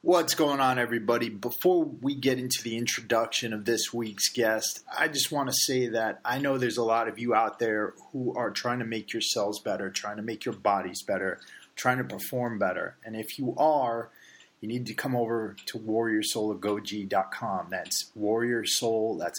What's going on, everybody? Before we get into the introduction of this week's guest, I just want to say that I know there's a lot of you out there who are trying to make yourselves better, trying to make your bodies better, trying to perform better. And if you are, you need to come over to warriorsoulagoge.com. That's Warrior Soul, that's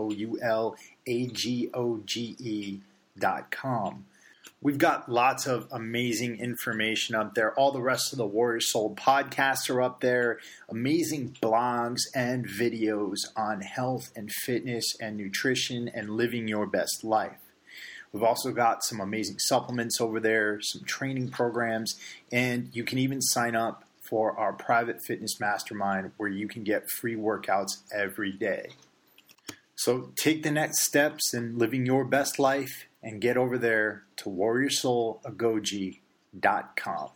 SOULAGOGE.com. We've got lots of amazing information up there. All the rest of the Warrior Soul podcasts are up there. Amazing blogs and videos on health and fitness and nutrition and living your best life. We've also got some amazing supplements over there, some training programs, and you can even sign up for our private fitness mastermind where you can get free workouts every day. So take the next steps in living your best life and get over there to warriorsoulagoge.com.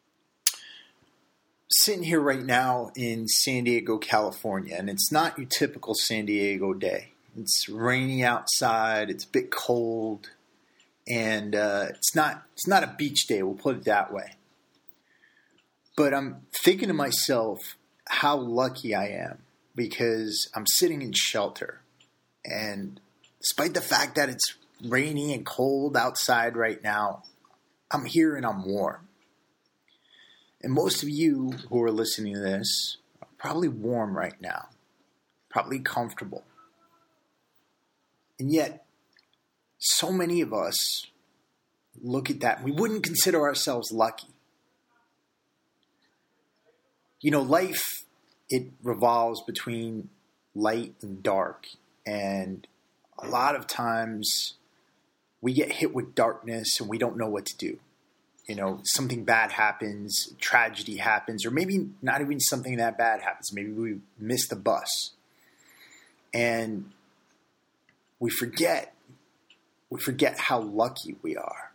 Sitting here right now in San Diego, California, and it's not your typical San Diego day. It's rainy outside, it's a bit cold, and it's not a beach day, we'll put it that way. But I'm thinking to myself how lucky I am because I'm sitting in shelter. And despite the fact that it's rainy and cold outside right now, I'm here and I'm warm. And most of you who are listening to this are probably warm right now, probably comfortable. And yet, so many of us look at that and we wouldn't consider ourselves lucky. You know, life, it revolves between light and dark. And a lot of times we get hit with darkness and we don't know what to do. You know, something bad happens, tragedy happens, or maybe not even something that bad happens. Maybe we miss the bus. And we forget how lucky we are.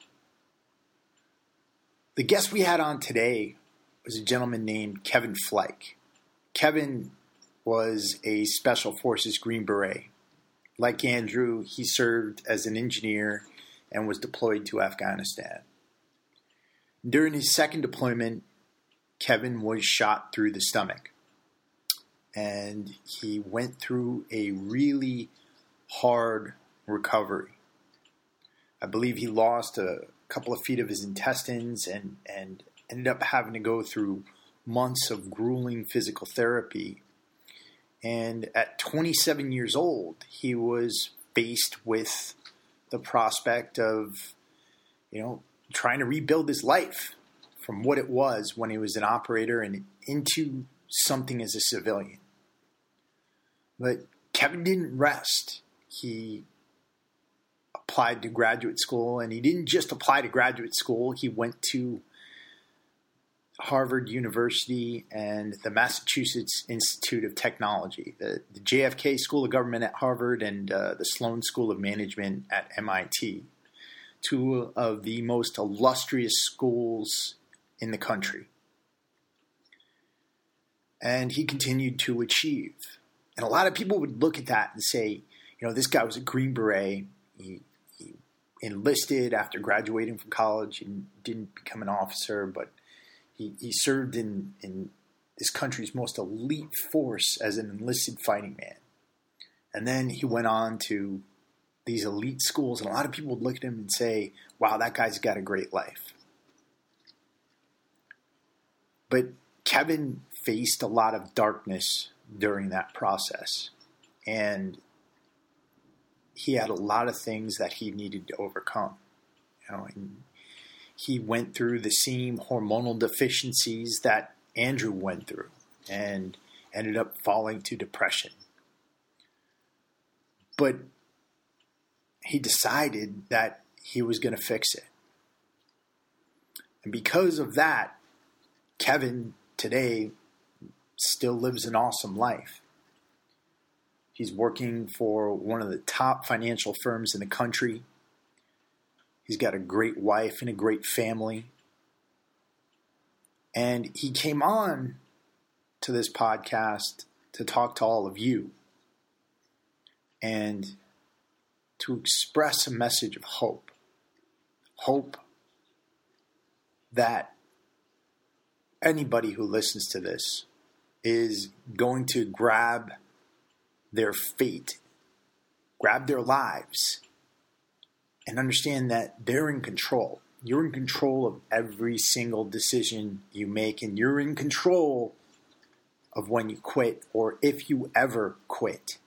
The guest we had on today was a gentleman named Kevin Fleich. Kevin was a Special Forces Green Beret. Like Andrew, he served as an engineer and was deployed to Afghanistan. During his second deployment, Kevin was shot through the stomach. And he went through a really hard recovery. I believe he lost a couple of feet of his intestines and ended up having to go through months of grueling physical therapy. And at 27 years old, he was faced with the prospect of, trying to rebuild his life from what it was when he was an operator and into something as a civilian. But Kevin didn't rest. He applied to graduate school, and he didn't just apply to graduate school. He went to Harvard University and the Massachusetts Institute of Technology, the JFK School of Government at Harvard and the Sloan School of Management at MIT, two of the most illustrious schools in the country. And he continued to achieve. And a lot of people would look at that and say, this guy was a Green Beret. He enlisted after graduating from college and didn't become an officer, but he served in this country's most elite force as an enlisted fighting man. And then he went on to these elite schools, and a lot of people would look at him and say, wow, that guy's got a great life. But Kevin faced a lot of darkness during that process. And he had a lot of things that he needed to overcome. And he went through the same hormonal deficiencies that Andrew went through and ended up falling to depression. But he decided that he was going to fix it. And because of that, Kevin today still lives an awesome life. He's working for one of the top financial firms in the country. He's got a great wife and a great family. And he came on to this podcast to talk to all of you and to express a message of hope. Hope that anybody who listens to this is going to grab their fate, grab their lives, and understand that they're in control. You're in control of every single decision you make, and you're in control of when you quit or if you ever quit.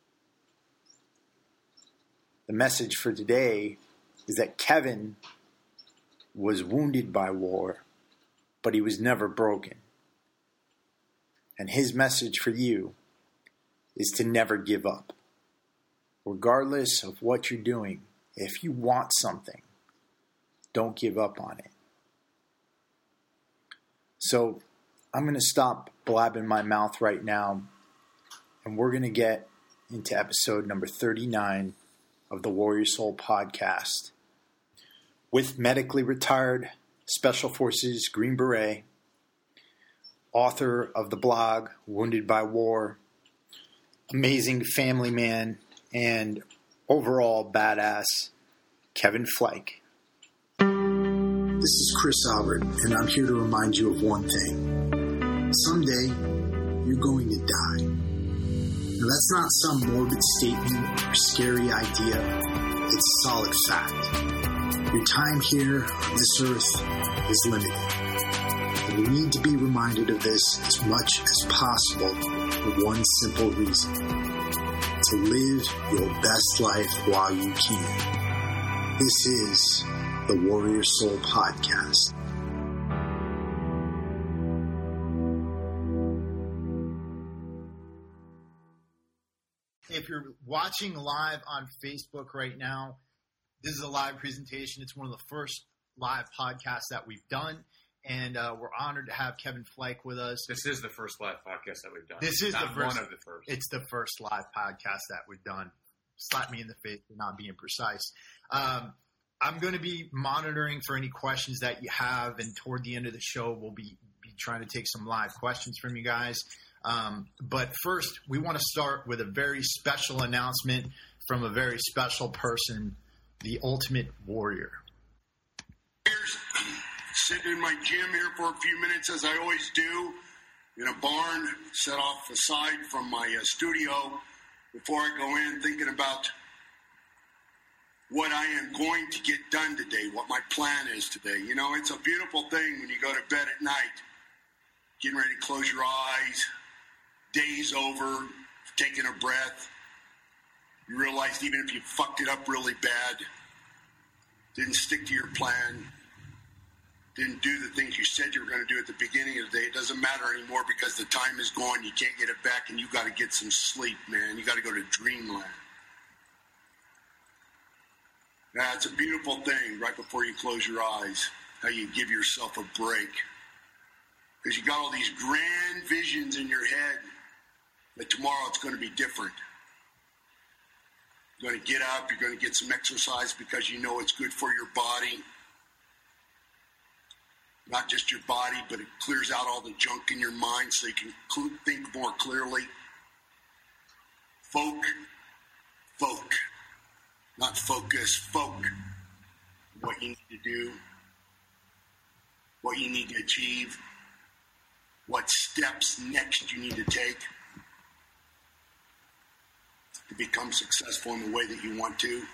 The message for today is that Kevin was wounded by war, but he was never broken. And his message for you is to never give up. Regardless of what you're doing, if you want something, don't give up on it. So I'm going to stop blabbing my mouth right now, and we're going to get into episode number 39 of the Warrior Soul podcast with medically retired Special Forces Green Beret, author of the blog Wounded by War, amazing family man, and overall badass, Kevin Fleich. This is Chris Albert, and I'm here to remind you of one thing. Someday, you're going to die. Now, that's not some morbid statement or scary idea. It's a solid fact. Your time here on this earth is limited. And you need to be reminded of this as much as possible for one simple reason: to live your best life while you can. This is the Warrior Soul Podcast. If you're watching live on Facebook right now, this is a live presentation. It's one of the first live podcasts that we've done, and we're honored to have Kevin Fleich with us. This is the first live podcast that we've done. This is not the first, one of the first. It's the first live podcast that we've done. Slap me in the face for not being precise. I'm going to be monitoring for any questions that you have, and toward the end of the show, we'll be trying to take some live questions from you guys. But first, we want to start with a very special announcement from a very special person, the Ultimate Warrior. Sitting in my gym here for a few minutes, as I always do, in a barn set off aside from my studio before I go in, thinking about what I am going to get done today, what my plan is today. You know, it's a beautiful thing when you go to bed at night, getting ready to close your eyes, day's over, taking a breath. You realize even if you fucked it up really bad, didn't stick to your plan, didn't do the things you said you were going to do at the beginning of the day, it doesn't matter anymore because the time is gone. You can't get it back, and you got to get some sleep, man. You got to go to dreamland. Now, it's a beautiful thing right before you close your eyes, how you give yourself a break. Because you got all these grand visions in your head that tomorrow it's going to be different. You're going to get up, you're going to get some exercise because you know it's good for your body. Not just your body, but it clears out all the junk in your mind so you can think more clearly. Folk. Not focus, folk. What you need to do, what you need to achieve, what steps next you need to take to become successful in the way that you want to.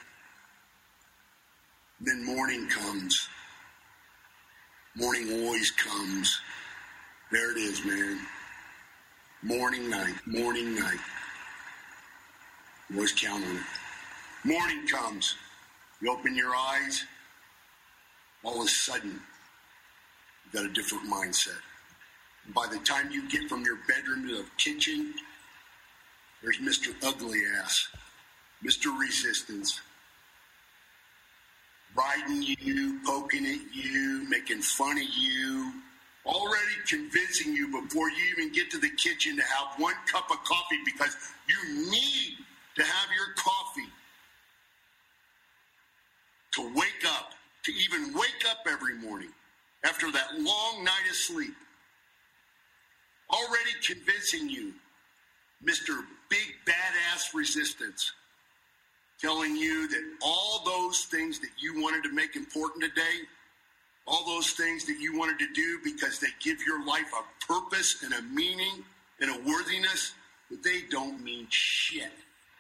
Then morning comes. Morning always comes. There it is, man. Morning, night. Always count on it. Morning comes. You open your eyes. All of a sudden, you've got a different mindset. And by the time you get from your bedroom to the kitchen, there's Mr. Ugly Ass, Mr. Resistance, riding you, poking at you, making fun of you, already convincing you before you even get to the kitchen to have one cup of coffee because you need to have your coffee to wake up, to even wake up every morning after that long night of sleep. Already convincing you, Mr. Big Badass Resistance, telling you that all those things that you wanted to make important today, all those things that you wanted to do because they give your life a purpose and a meaning and a worthiness, but they don't mean shit.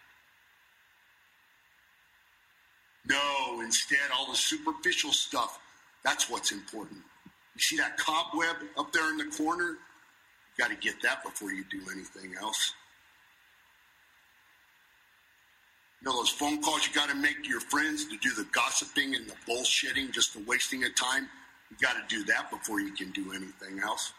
No, instead, all the superficial stuff, that's what's important. You see that cobweb up there in the corner? You got to get that before you do anything else. You know those phone calls you got to make to your friends to do the gossiping and the bullshitting, just the wasting of time? You got to do that before you can do anything else.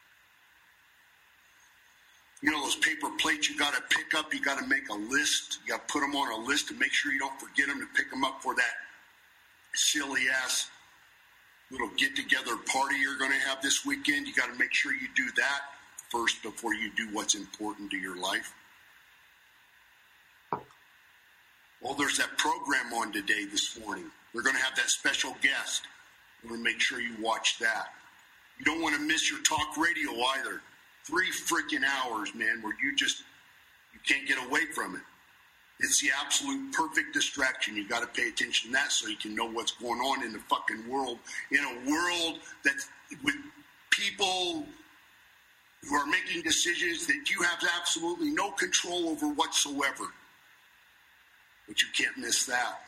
You know those paper plates you got to pick up, you got to make a list. You got to put them on a list to make sure you don't forget them to pick them up for that silly-ass little get-together party you're going to have this weekend. You got to make sure you do that first before you do what's important to your life. Well, there's that program on today this morning. We're going to have that special guest. We're going to make sure you watch that. You don't want to miss your talk radio either. 3 freaking hours, man, where you can't get away from it. It's the absolute perfect distraction. You got to pay attention to that so you can know what's going on in the fucking world. In a world that's with people who are making decisions that you have absolutely no control over whatsoever. But you can't miss that.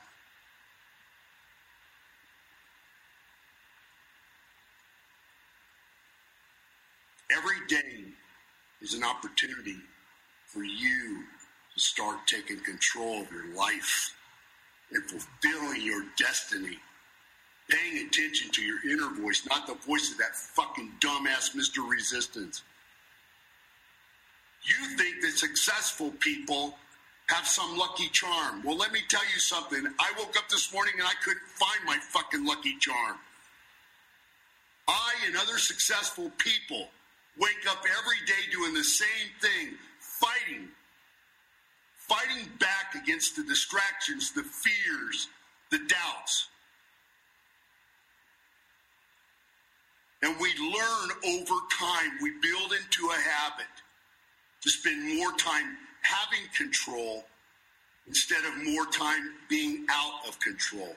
Every day is an opportunity for you to start taking control of your life and fulfilling your destiny. Paying attention to your inner voice, not the voice of that fucking dumbass Mr. Resistance. You think that successful people have some lucky charm. Well, let me tell you something. I woke up this morning and I couldn't find my fucking lucky charm. I and other successful people wake up every day doing the same thing, fighting back against the distractions, the fears, the doubts. And we learn over time, we build into a habit to spend more time having control instead of more time being out of control.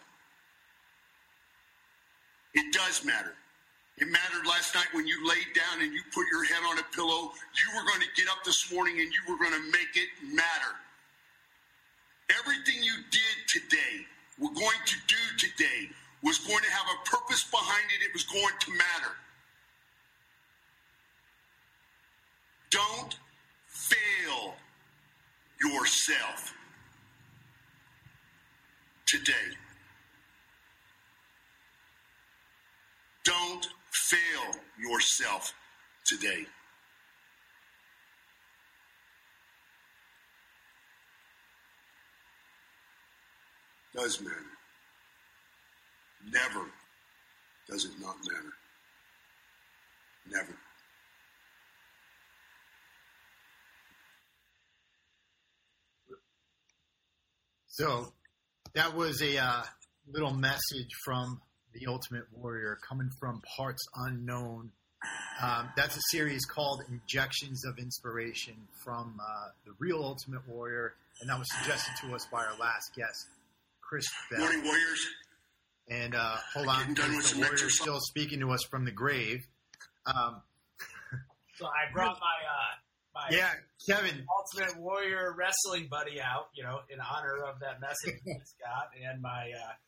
It does matter. It mattered last night when you laid down and you put your head on a pillow. You were going to get up this morning and you were going to make it matter. Everything you did today, were going to do today, was going to have a purpose behind it. It was going to matter. Don't fail yourself today. Don't fail yourself today. Does matter. Never does it not matter. Never. So that was a little message from The Ultimate Warrior coming from parts unknown. That's a series called Injections of Inspiration from The Real Ultimate Warrior, and that was suggested to us by our last guest, Chris Bell. Morning, Warriors. And hold on, the Warrior's still speaking to us from the grave. So I brought my Kevin, Ultimate Warrior wrestling buddy out, in honor of that message he's got, and my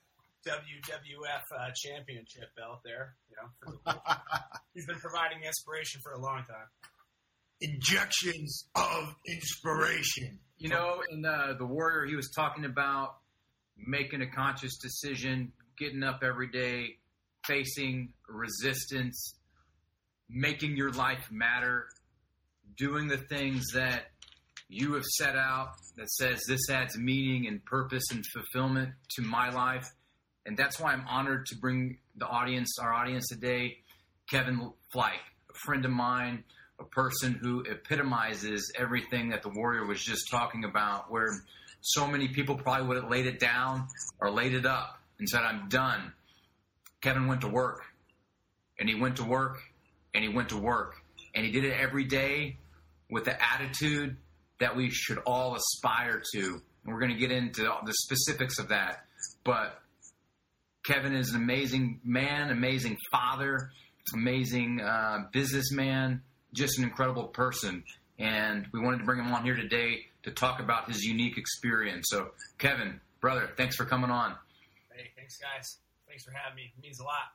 WWF championship belt there, he's been providing inspiration for a long time. Injections of inspiration. In the Warrior, he was talking about making a conscious decision, getting up every day, facing resistance, making your life matter, doing the things that you have set out that says this adds meaning and purpose and fulfillment to my life. And that's why I'm honored to bring our audience today, Kevin Fleich, a friend of mine, a person who epitomizes everything that the Warrior was just talking about, where so many people probably would have laid it down or laid it up and said, I'm done. Kevin went to work, and he went to work, and he went to work, and he did it every day with the attitude that we should all aspire to. And we're going to get into the specifics of that. But Kevin is an amazing man, amazing father, amazing businessman, just an incredible person. and we wanted to bring him on here today to talk about his unique experience. So, Kevin, brother, thanks for coming on. Hey, thanks, guys. Thanks for having me. It means a lot.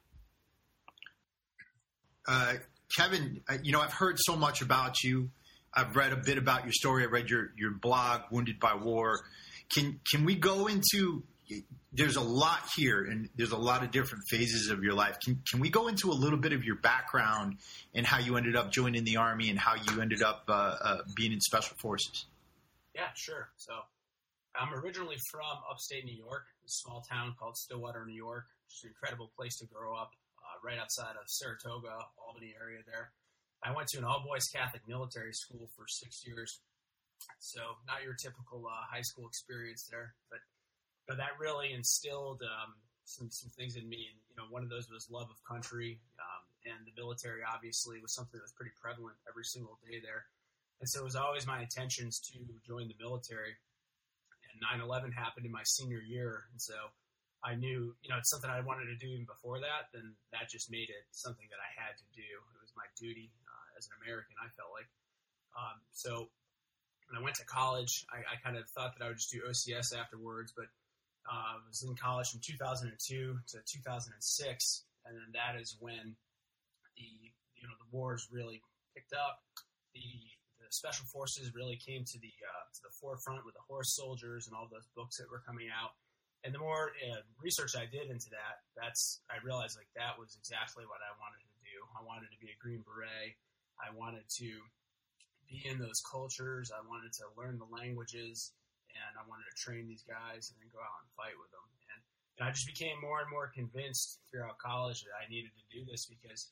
Kevin, I've heard so much about you. I've read a bit about your story. I read your blog, Wounded by War. Can we go into? There's a lot here, and there's a lot of different phases of your life. Can we go into a little bit of your background and how you ended up joining the Army and how you ended up being in Special Forces? Yeah, sure. So I'm originally from upstate New York, a small town called Stillwater, New York. Just an incredible place to grow up, right outside of Saratoga, Albany area there. I went to an all-boys Catholic military school for 6 years. So not your typical high school experience there, but that really instilled some things in me. And, one of those was love of country, and the military obviously was something that was pretty prevalent every single day there. And so it was always my intentions to join the military. And 9/11 happened in my senior year, and so I knew, it's something I wanted to do even before that. Then that just made it something that I had to do. It was my duty as an American, I felt like. So when I went to college, I kind of thought that I would just do OCS afterwards, but I was in college from 2002 to 2006, and then that is when the wars really picked up. The Special Forces really came to the forefront with the horse soldiers and all those books that were coming out. And the more research I did into that, I realized that was exactly what I wanted to do. I wanted to be a Green Beret. I wanted to be in those cultures. I wanted to learn the languages, and I wanted to train these guys and then go out and fight with them. And I just became more and more convinced throughout college that I needed to do this because,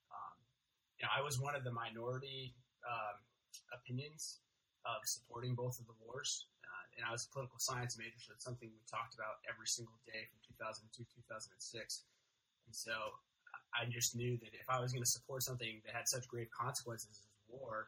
I was one of the minority opinions of supporting both of the wars. And I was a political science major, so it's something we talked about every single day from 2002 to 2006. And so I just knew that if I was going to support something that had such grave consequences as war,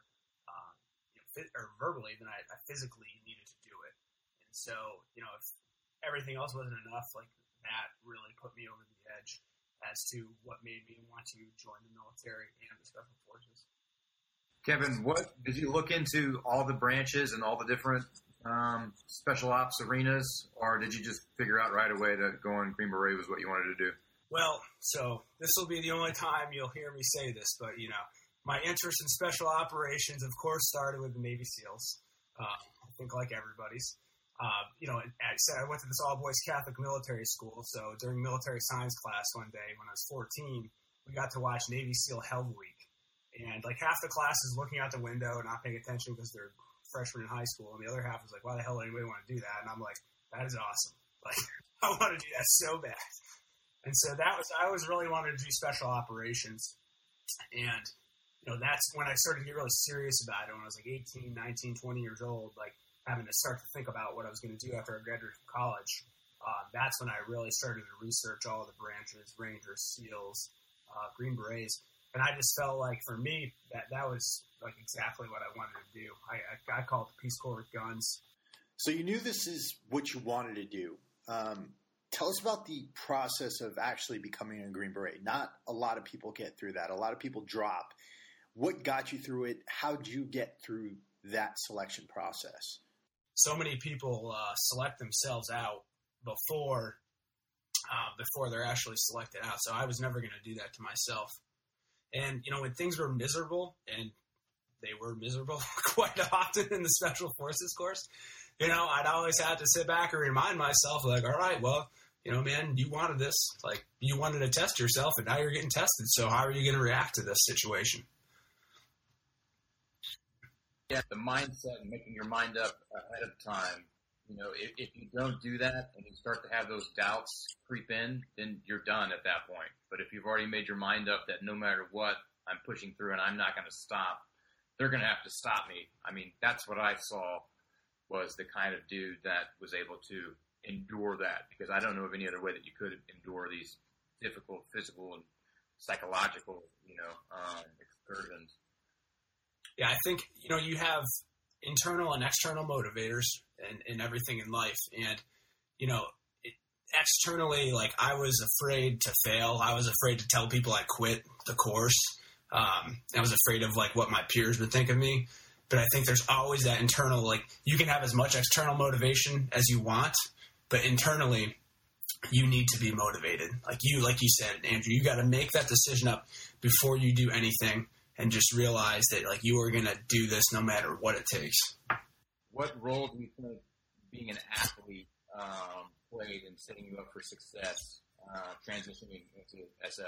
or verbally, then I physically needed to do it. And so, if everything else wasn't enough, that really put me over the edge as to what made me want to join the military and the Special Forces. Kevin, what did you look into all the branches and all the different special ops arenas, or did you just figure out right away that going Green Beret was what you wanted to do? Well, so this will be the only time you'll hear me say this, but my interest in special operations, of course, started with the Navy SEALs. I think like everybody's. I went to this all-boys Catholic military school, so during military science class one day when I was 14, we got to watch Navy SEAL Hell Week. And half the class is looking out the window and not paying attention because they're freshmen in high school, and the other half was like, why the hell would anybody want to do that? And I'm like, that is awesome. I want to do that so bad. And so I always really wanted to do special operations. And, that's when I started to get really serious about it when I was 18, 19, 20 years old, having to start to think about what I was going to do after I graduated from college. That's when I really started to research all the branches, Rangers, SEALs, Green Berets. And I just felt like for me, that was exactly what I wanted to do. I call it the Peace Corps with guns. So you knew this is what you wanted to do. Tell us about the process of actually becoming a Green Beret. Not a lot of people get through that. A lot of people drop. What got you through it? How did you get through that selection process? So many people select themselves out before they're actually selected out. So I was never going to do that to myself. And, when things were miserable, and they were miserable quite often in the Special Forces course, I'd always have to sit back and remind myself, all right, well, man, you wanted this. You wanted to test yourself, and now you're getting tested. So how are you going to react to this situation? Yeah, the mindset and making your mind up ahead of time. If you don't do that and you start to have those doubts creep in, then you're done at that point. But if you've already made your mind up that no matter what, I'm pushing through and I'm not going to stop, they're going to have to stop me. I mean, that's what I saw was the kind of dude that was able to endure that, because I don't know of any other way that you could endure these difficult physical and psychological, excursions. Yeah, I think, you have internal and external motivators in everything in life. And, externally, I was afraid to fail. I was afraid to tell people I quit the course. I was afraid of, what my peers would think of me. but I think there's always that internal, like, you can have as much external motivation as you want, but internally you need to be motivated. Like you said, Andrew, you got to make that decision up before you do anything and just realize that, like, you are going to do this no matter what it takes. What role do you think being an athlete played in setting you up for success, transitioning into SF?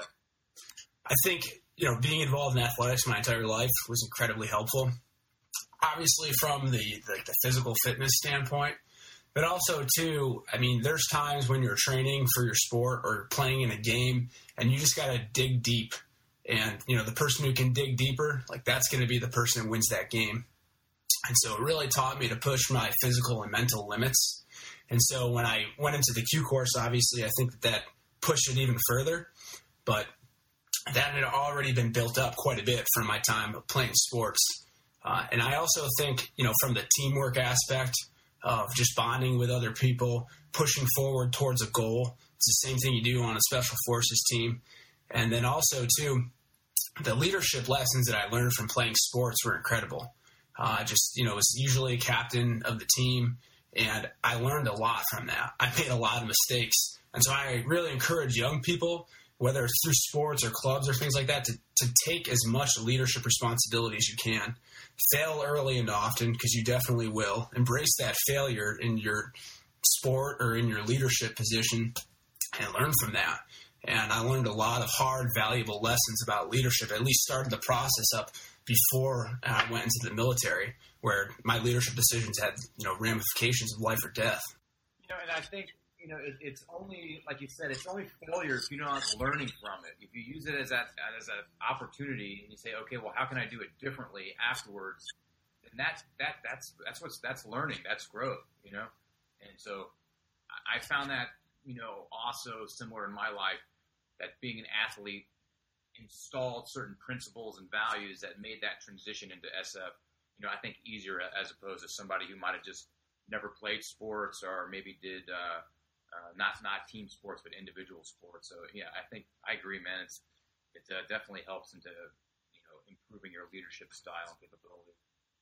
I think, being involved in athletics my entire life was incredibly helpful. Obviously from the physical fitness standpoint, but also too, I mean, there's times when you're training for your sport or playing in a game and you just got to dig deep. And, the person who can dig deeper, like, that's going to be the person who wins that game. And so it really taught me to push my physical and mental limits. And so when I went into the Q course, obviously, I think that pushed it even further. But that had already been built up quite a bit from my time of playing sports. And I also think, from the teamwork aspect of just bonding with other people, pushing forward towards a goal, it's the same thing you do on a special forces team. And then also, too, the leadership lessons that I learned from playing sports were incredible. Was usually a captain of the team, and I learned a lot from that. I made a lot of mistakes. And so I really encourage young people, whether it's through sports or clubs or things like that, to take as much leadership responsibility as you can. Fail early and often, because you definitely will. Embrace that failure in your sport or in your leadership position and learn from that. And I learned a lot of hard, valuable lessons about leadership, at least started the process up before I went into the military, where my leadership decisions had, ramifications of life or death. And I think, it's only, like you said, it's only failure if you're not learning from it. If you use it as an opportunity and you say, okay, well, how can I do it differently afterwards? And that's learning, that's growth, And so I found that, also similar in my life, that being an athlete installed certain principles and values that made that transition into SF, I think easier as opposed to somebody who might have just never played sports or maybe did not team sports but individual sports. So yeah, I think I agree, man. It definitely helps into improving your leadership style and capability.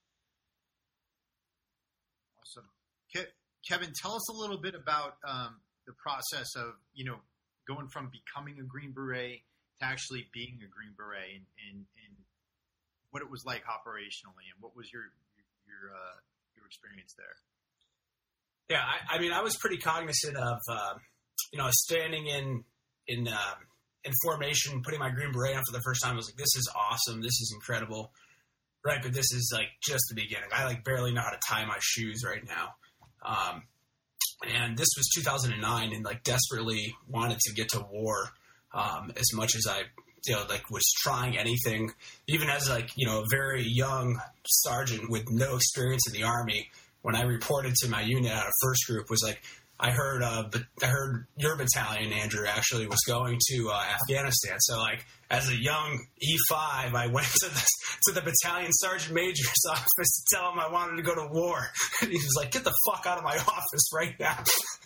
Awesome, Kevin. Tell us a little bit about the process of going from becoming a Green Beret to actually being a Green Beret, and what it was like operationally, and what was your experience there? Yeah, I was pretty cognizant of, standing in formation, putting my Green Beret on for the first time. I was like, this is awesome. This is incredible. Right. But this is like just the beginning. I barely know how to tie my shoes right now. And this was 2009 and desperately wanted to get to war, as much as I, was trying anything, even as a very young sergeant with no experience in the Army. When I reported to my unit out of first group, was like, I heard your battalion, Andrew, actually was going to Afghanistan. So as a young E5, I went to the battalion sergeant major's office to tell him I wanted to go to war. And he was like, get the fuck out of my office right now.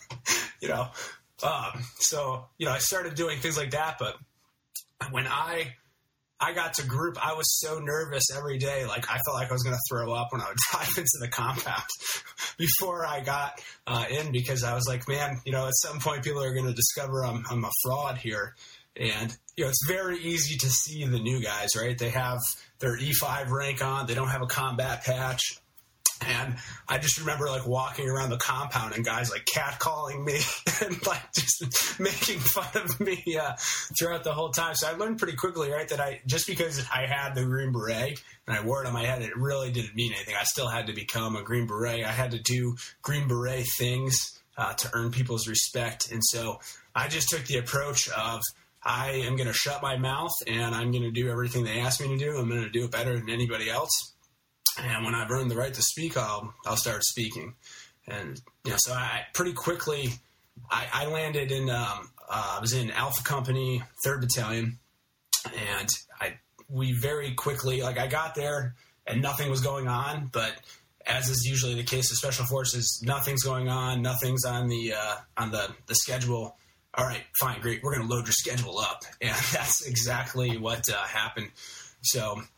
So I started doing things like that. But when I got to group, I was so nervous every day. I felt like I was going to throw up when I would drive into the compound before I got in, because I was like, man, at some point people are going to discover I'm a fraud here. And, it's very easy to see the new guys, right? They have their E5 rank on. They don't have a combat patch. And I just remember walking around the compound and guys catcalling me and just making fun of me throughout the whole time. So I learned pretty quickly, right, that just because I had the Green Beret and I wore it on my head, it really didn't mean anything. I still had to become a Green Beret. I had to do Green Beret things to earn people's respect. And so I just took the approach of, I am going to shut my mouth and I'm going to do everything they ask me to do. I'm going to do it better than anybody else. And when I've earned the right to speak, I'll start speaking. And, so I pretty quickly, I landed in, I was in Alpha Company, 3rd Battalion. And we very quickly, I got there and nothing was going on. But as is usually the case with Special Forces, nothing's going on. Nothing's on the schedule. All right, fine, great. We're going to load your schedule up. And that's exactly what happened. So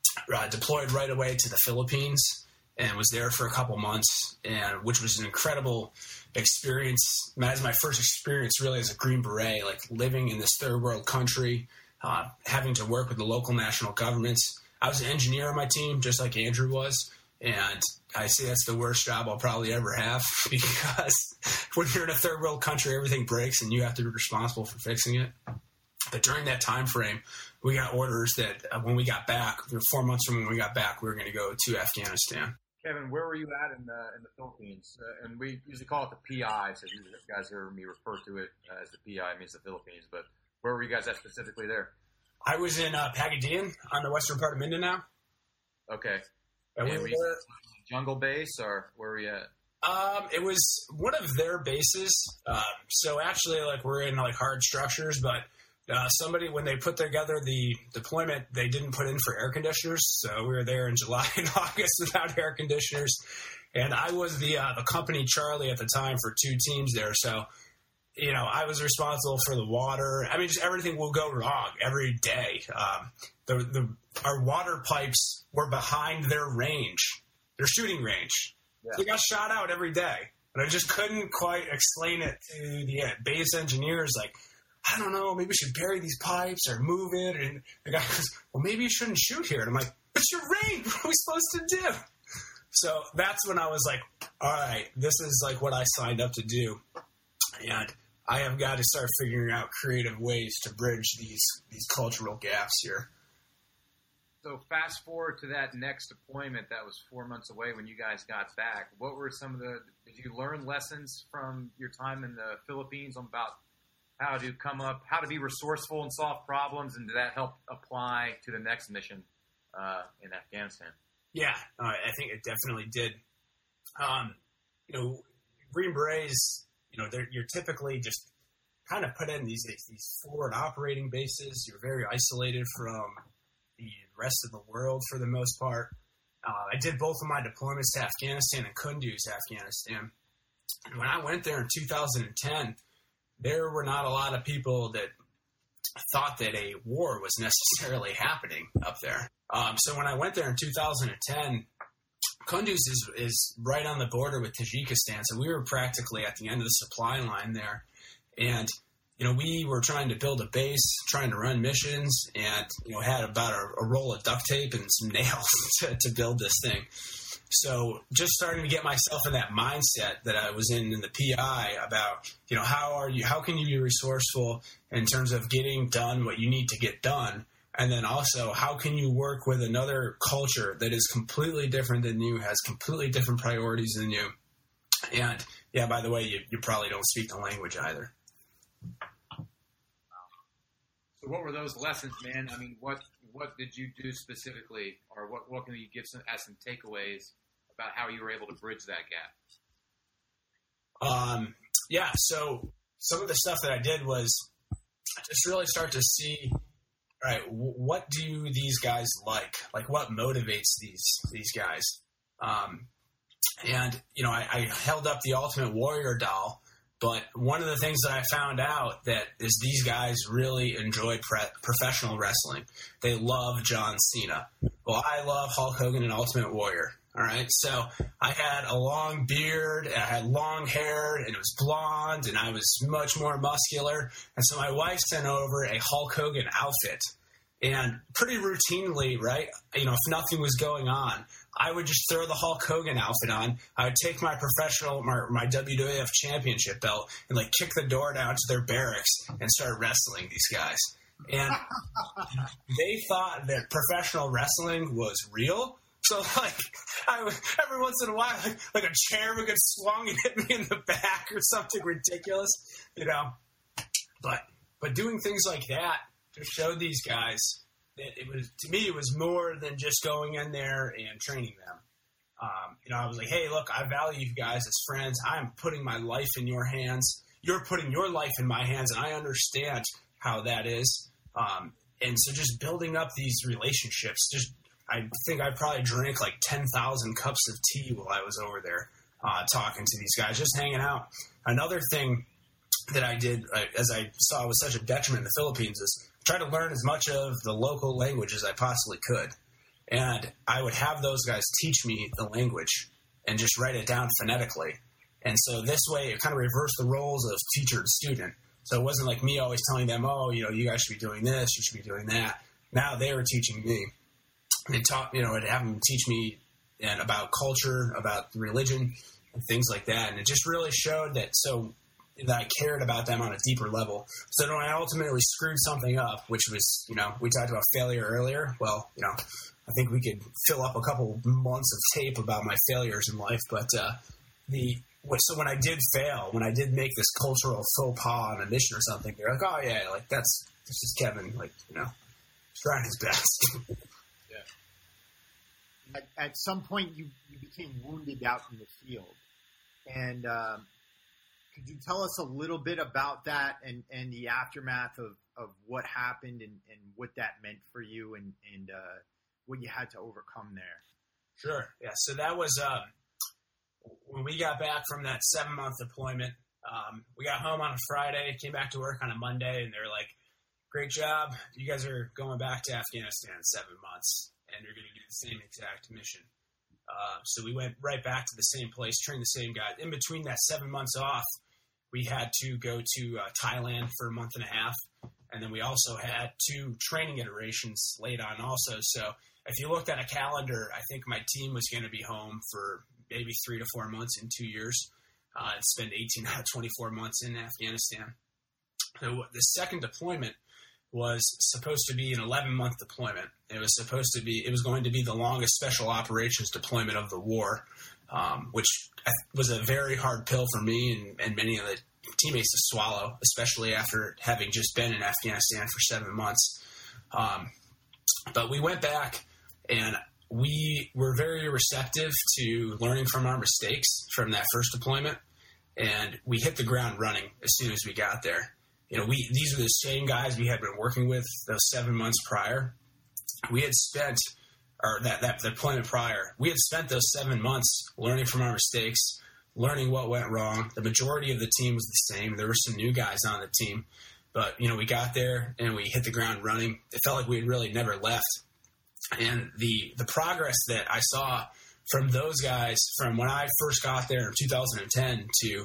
deployed right away to the Philippines and was there for a couple months, and which was an incredible experience. That was my first experience really as a Green Beret, like living in this third world country, having to work with the local national governments. I was an engineer on my team, just like Andrew was, and I say that's the worst job I'll probably ever have, because when you're in a third world country, everything breaks and you have to be responsible for fixing it. But during that time frame, we got orders that when we got back, 4 months from when we got back, we were going to go to Afghanistan. Kevin, where were you at in the Philippines? And we usually call it the PI, so you guys hear me refer to it as the PI, it means the Philippines. But where were you guys at specifically there? I was in Pagadian on the western part of Mindanao. Okay. And were you jungle base, or where were you at? It was one of their bases. So actually, like, we're in like hard structures, but somebody, when they put together the deployment, they didn't put in for air conditioners. So we were there in July and August without air conditioners. And I was the company Charlie at the time for 2 teams there. So, you know, I was responsible for the water. I mean, just everything will go wrong every day. Our water pipes were behind their range, their shooting range. Yeah. They got shot out every day. And I just couldn't quite explain it to the base engineers, like, I don't know, maybe we should bury these pipes or move it. And the guy goes, well, maybe you shouldn't shoot here. And I'm like, it's your range. What are we supposed to do? So that's when I was like, all right, this is like what I signed up to do. And I have got to start figuring out creative ways to bridge these cultural gaps here. So fast forward to that next deployment that was 4 months away when you guys got back. What were some of did you learn lessons from your time in the Philippines about how to be resourceful and solve problems, and did that help apply to the next mission in Afghanistan? Yeah, I think it definitely did. You know, Green Berets, you know, you're typically just kind of put in these forward operating bases. You're very isolated from the rest of the world for the most part. I did both of my deployments to Afghanistan and Kunduz, Afghanistan. And when I went there in 2010, there were not a lot of people that thought that a war was necessarily happening up there. So when I went there in 2010, Kunduz is right on the border with Tajikistan, so we were practically at the end of the supply line there. And, you know, we were trying to build a base, trying to run missions, and, you know, had about a roll of duct tape and some nails to build this thing. So just starting to get myself in that mindset that I was in the PI about, you know, how can you be resourceful in terms of getting done what you need to get done? And then also, how can you work with another culture that is completely different than you, has completely different priorities than you? And, yeah, by the way, you probably don't speak the language either. So what were those lessons, man? I mean, what did you do specifically, or what can you give some takeaways about how you were able to bridge that gap? Yeah, so some of the stuff that I did was just really start to see, all right, what do these guys like? Like, what motivates these guys? And, you know, I held up the Ultimate Warrior doll, but one of the things that I found out that is these guys really enjoy professional wrestling. They love John Cena. Well, I love Hulk Hogan and Ultimate Warrior. All right, so I had a long beard, I had long hair, and it was blonde, and I was much more muscular. And so my wife sent over a Hulk Hogan outfit. And pretty routinely, right, you know, if nothing was going on, I would just throw the Hulk Hogan outfit on. I would take my my WWF championship belt and, like, kick the door down to their barracks and start wrestling these guys. And they thought that professional wrestling was real. So, like, every once in a while, like a chair would get swung and hit me in the back or something ridiculous, you know. But doing things like that just showed these guys that it was more than just going in there and training them. You know, I was like, hey, look, I value you guys as friends. I'm putting my life in your hands. You're putting your life in my hands, and I understand how that is. And so just building up these relationships, I think I probably drank like 10,000 cups of tea while I was over there talking to these guys, just hanging out. Another thing that I did, as I saw was such a detriment in the Philippines, is try to learn as much of the local language as I possibly could. And I would have those guys teach me the language and just write it down phonetically. And so this way, it kind of reversed the roles of teacher and student. So it wasn't like me always telling them, oh, you guys should be doing this, you should be doing that. Now they were teaching me. They taught, and have them teach me about culture, about religion, and things like that. And it just really showed that I cared about them on a deeper level. So when I ultimately screwed something up, which was, we talked about failure earlier. Well, I think we could fill up a couple months of tape about my failures in life. But so when I did fail, when I did make this cultural faux pas on a mission or something, they're like, oh yeah, like that's just Kevin, trying his best. Yeah. At some point, you became wounded out in the field, and could you tell us a little bit about that and the aftermath of what happened and what that meant for you and what you had to overcome there? Sure. Yeah. So that was when we got back from that 7-month deployment. We got home on a Friday, came back to work on a Monday, and they're like, great job. You guys are going back to Afghanistan in 7 months, and you're going to do the same exact mission. So we went right back to the same place, trained the same guy. In between that 7 months off, we had to go to Thailand for a month and a half. And then we also had 2 training iterations laid on also. So if you looked at a calendar, I think my team was going to be home for maybe 3 to 4 months in 2 years and spend 18 out of 24 months in Afghanistan. So the second deployment was supposed to be an 11-month deployment. It was going to be the longest special operations deployment of the war, which was a very hard pill for me and many of the teammates to swallow, especially after having just been in Afghanistan for 7 months. But we went back, and we were very receptive to learning from our mistakes from that first deployment, and we hit the ground running as soon as we got there. These were the same guys we had been working with those 7 months prior. We had spent, or that deployment prior, we had spent those 7 months learning from our mistakes, learning what went wrong. The majority of the team was the same. There were some new guys on the team. But, we got there and we hit the ground running. It felt like we had really never left. And the progress that I saw from those guys from when I first got there in 2010 to,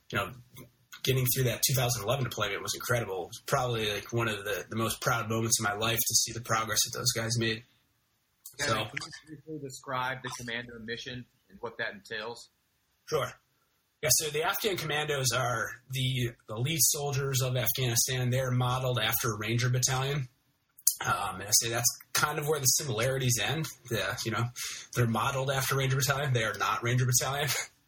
getting through that 2011 deployment was incredible. It was probably like one of the most proud moments of my life to see the progress that those guys made. Can you briefly describe the commando mission and what that entails? Sure. Yeah, so the Afghan commandos are the elite soldiers of Afghanistan. They're modeled after a Ranger battalion. And I say that's kind of where the similarities end. They're modeled after Ranger battalion. They are not Ranger battalion.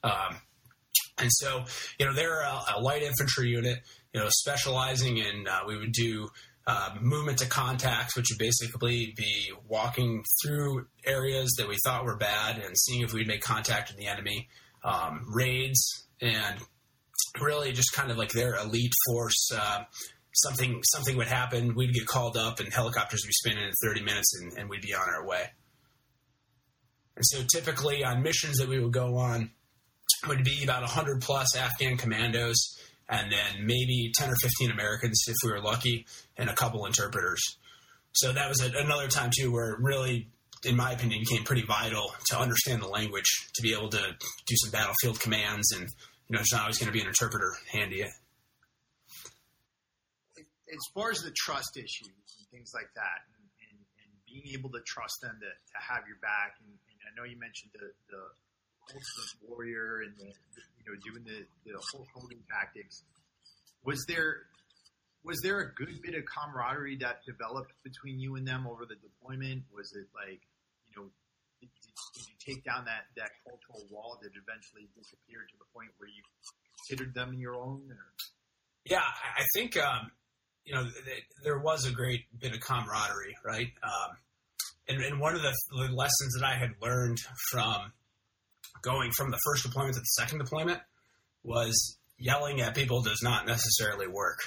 And so, they're a light infantry unit, specializing in, we would do movement to contacts, which would basically be walking through areas that we thought were bad and seeing if we'd make contact with the enemy, raids, and really just kind of like their elite force. Something would happen, we'd get called up, and helicopters would be spinning in 30 minutes, and we'd be on our way. And so typically on missions that we would go on, would be about 100 plus Afghan commandos, and then maybe 10 or 15 Americans if we were lucky, and a couple interpreters. So that was another time too where it really, in my opinion, became pretty vital to understand the language, to be able to do some battlefield commands, and there's not always going to be an interpreter handy. As far as the trust issues and things like that, and being able to trust them to have your back, and I know you mentioned the ultimate warrior and doing the whole holding tactics. Was there a good bit of camaraderie that developed between you and them over the deployment? Was it like, did you take down that cultural wall that eventually disappeared to the point where you considered them your own? Or? Yeah, I think there was a great bit of camaraderie, right? And one of the lessons that I had learned from going from the first deployment to the second deployment was yelling at people does not necessarily work.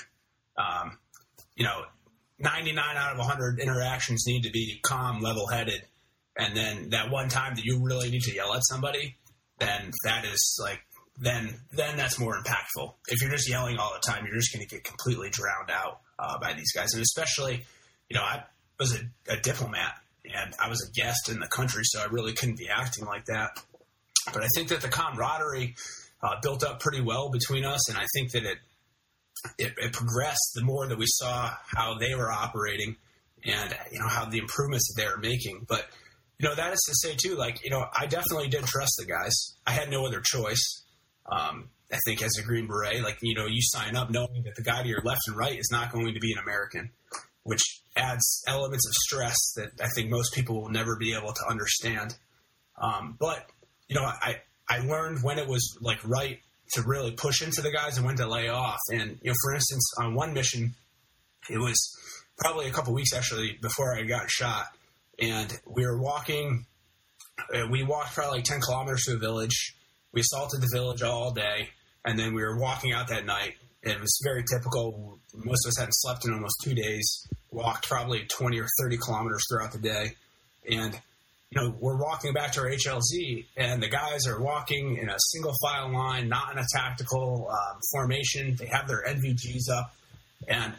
99 out of 100 interactions need to be calm, level-headed, and then that one time that you really need to yell at somebody, then that is like, then that's more impactful. If you're just yelling all the time, you're just going to get completely drowned out by these guys. And especially, I was a diplomat, and I was a guest in the country, so I really couldn't be acting like that. But I think that the camaraderie built up pretty well between us, and I think that it progressed the more that we saw how they were operating and, how the improvements that they were making. But, that is to say, too, I definitely did trust the guys. I had no other choice. I think as a Green Beret, you sign up knowing that the guy to your left and right is not going to be an American, which adds elements of stress that I think most people will never be able to understand. But, I learned when it was right to really push into the guys and when to lay off. And, for instance, on one mission, it was probably a couple weeks actually before I got shot. And we were walking, we walked probably 10 kilometers to the village. We assaulted the village all day. And then we were walking out that night. It was very typical. Most of us hadn't slept in almost 2 days, walked probably 20 or 30 kilometers throughout the day. And, we're walking back to our HLZ, and the guys are walking in a single file line, not in a tactical formation. They have their NVGs up. And,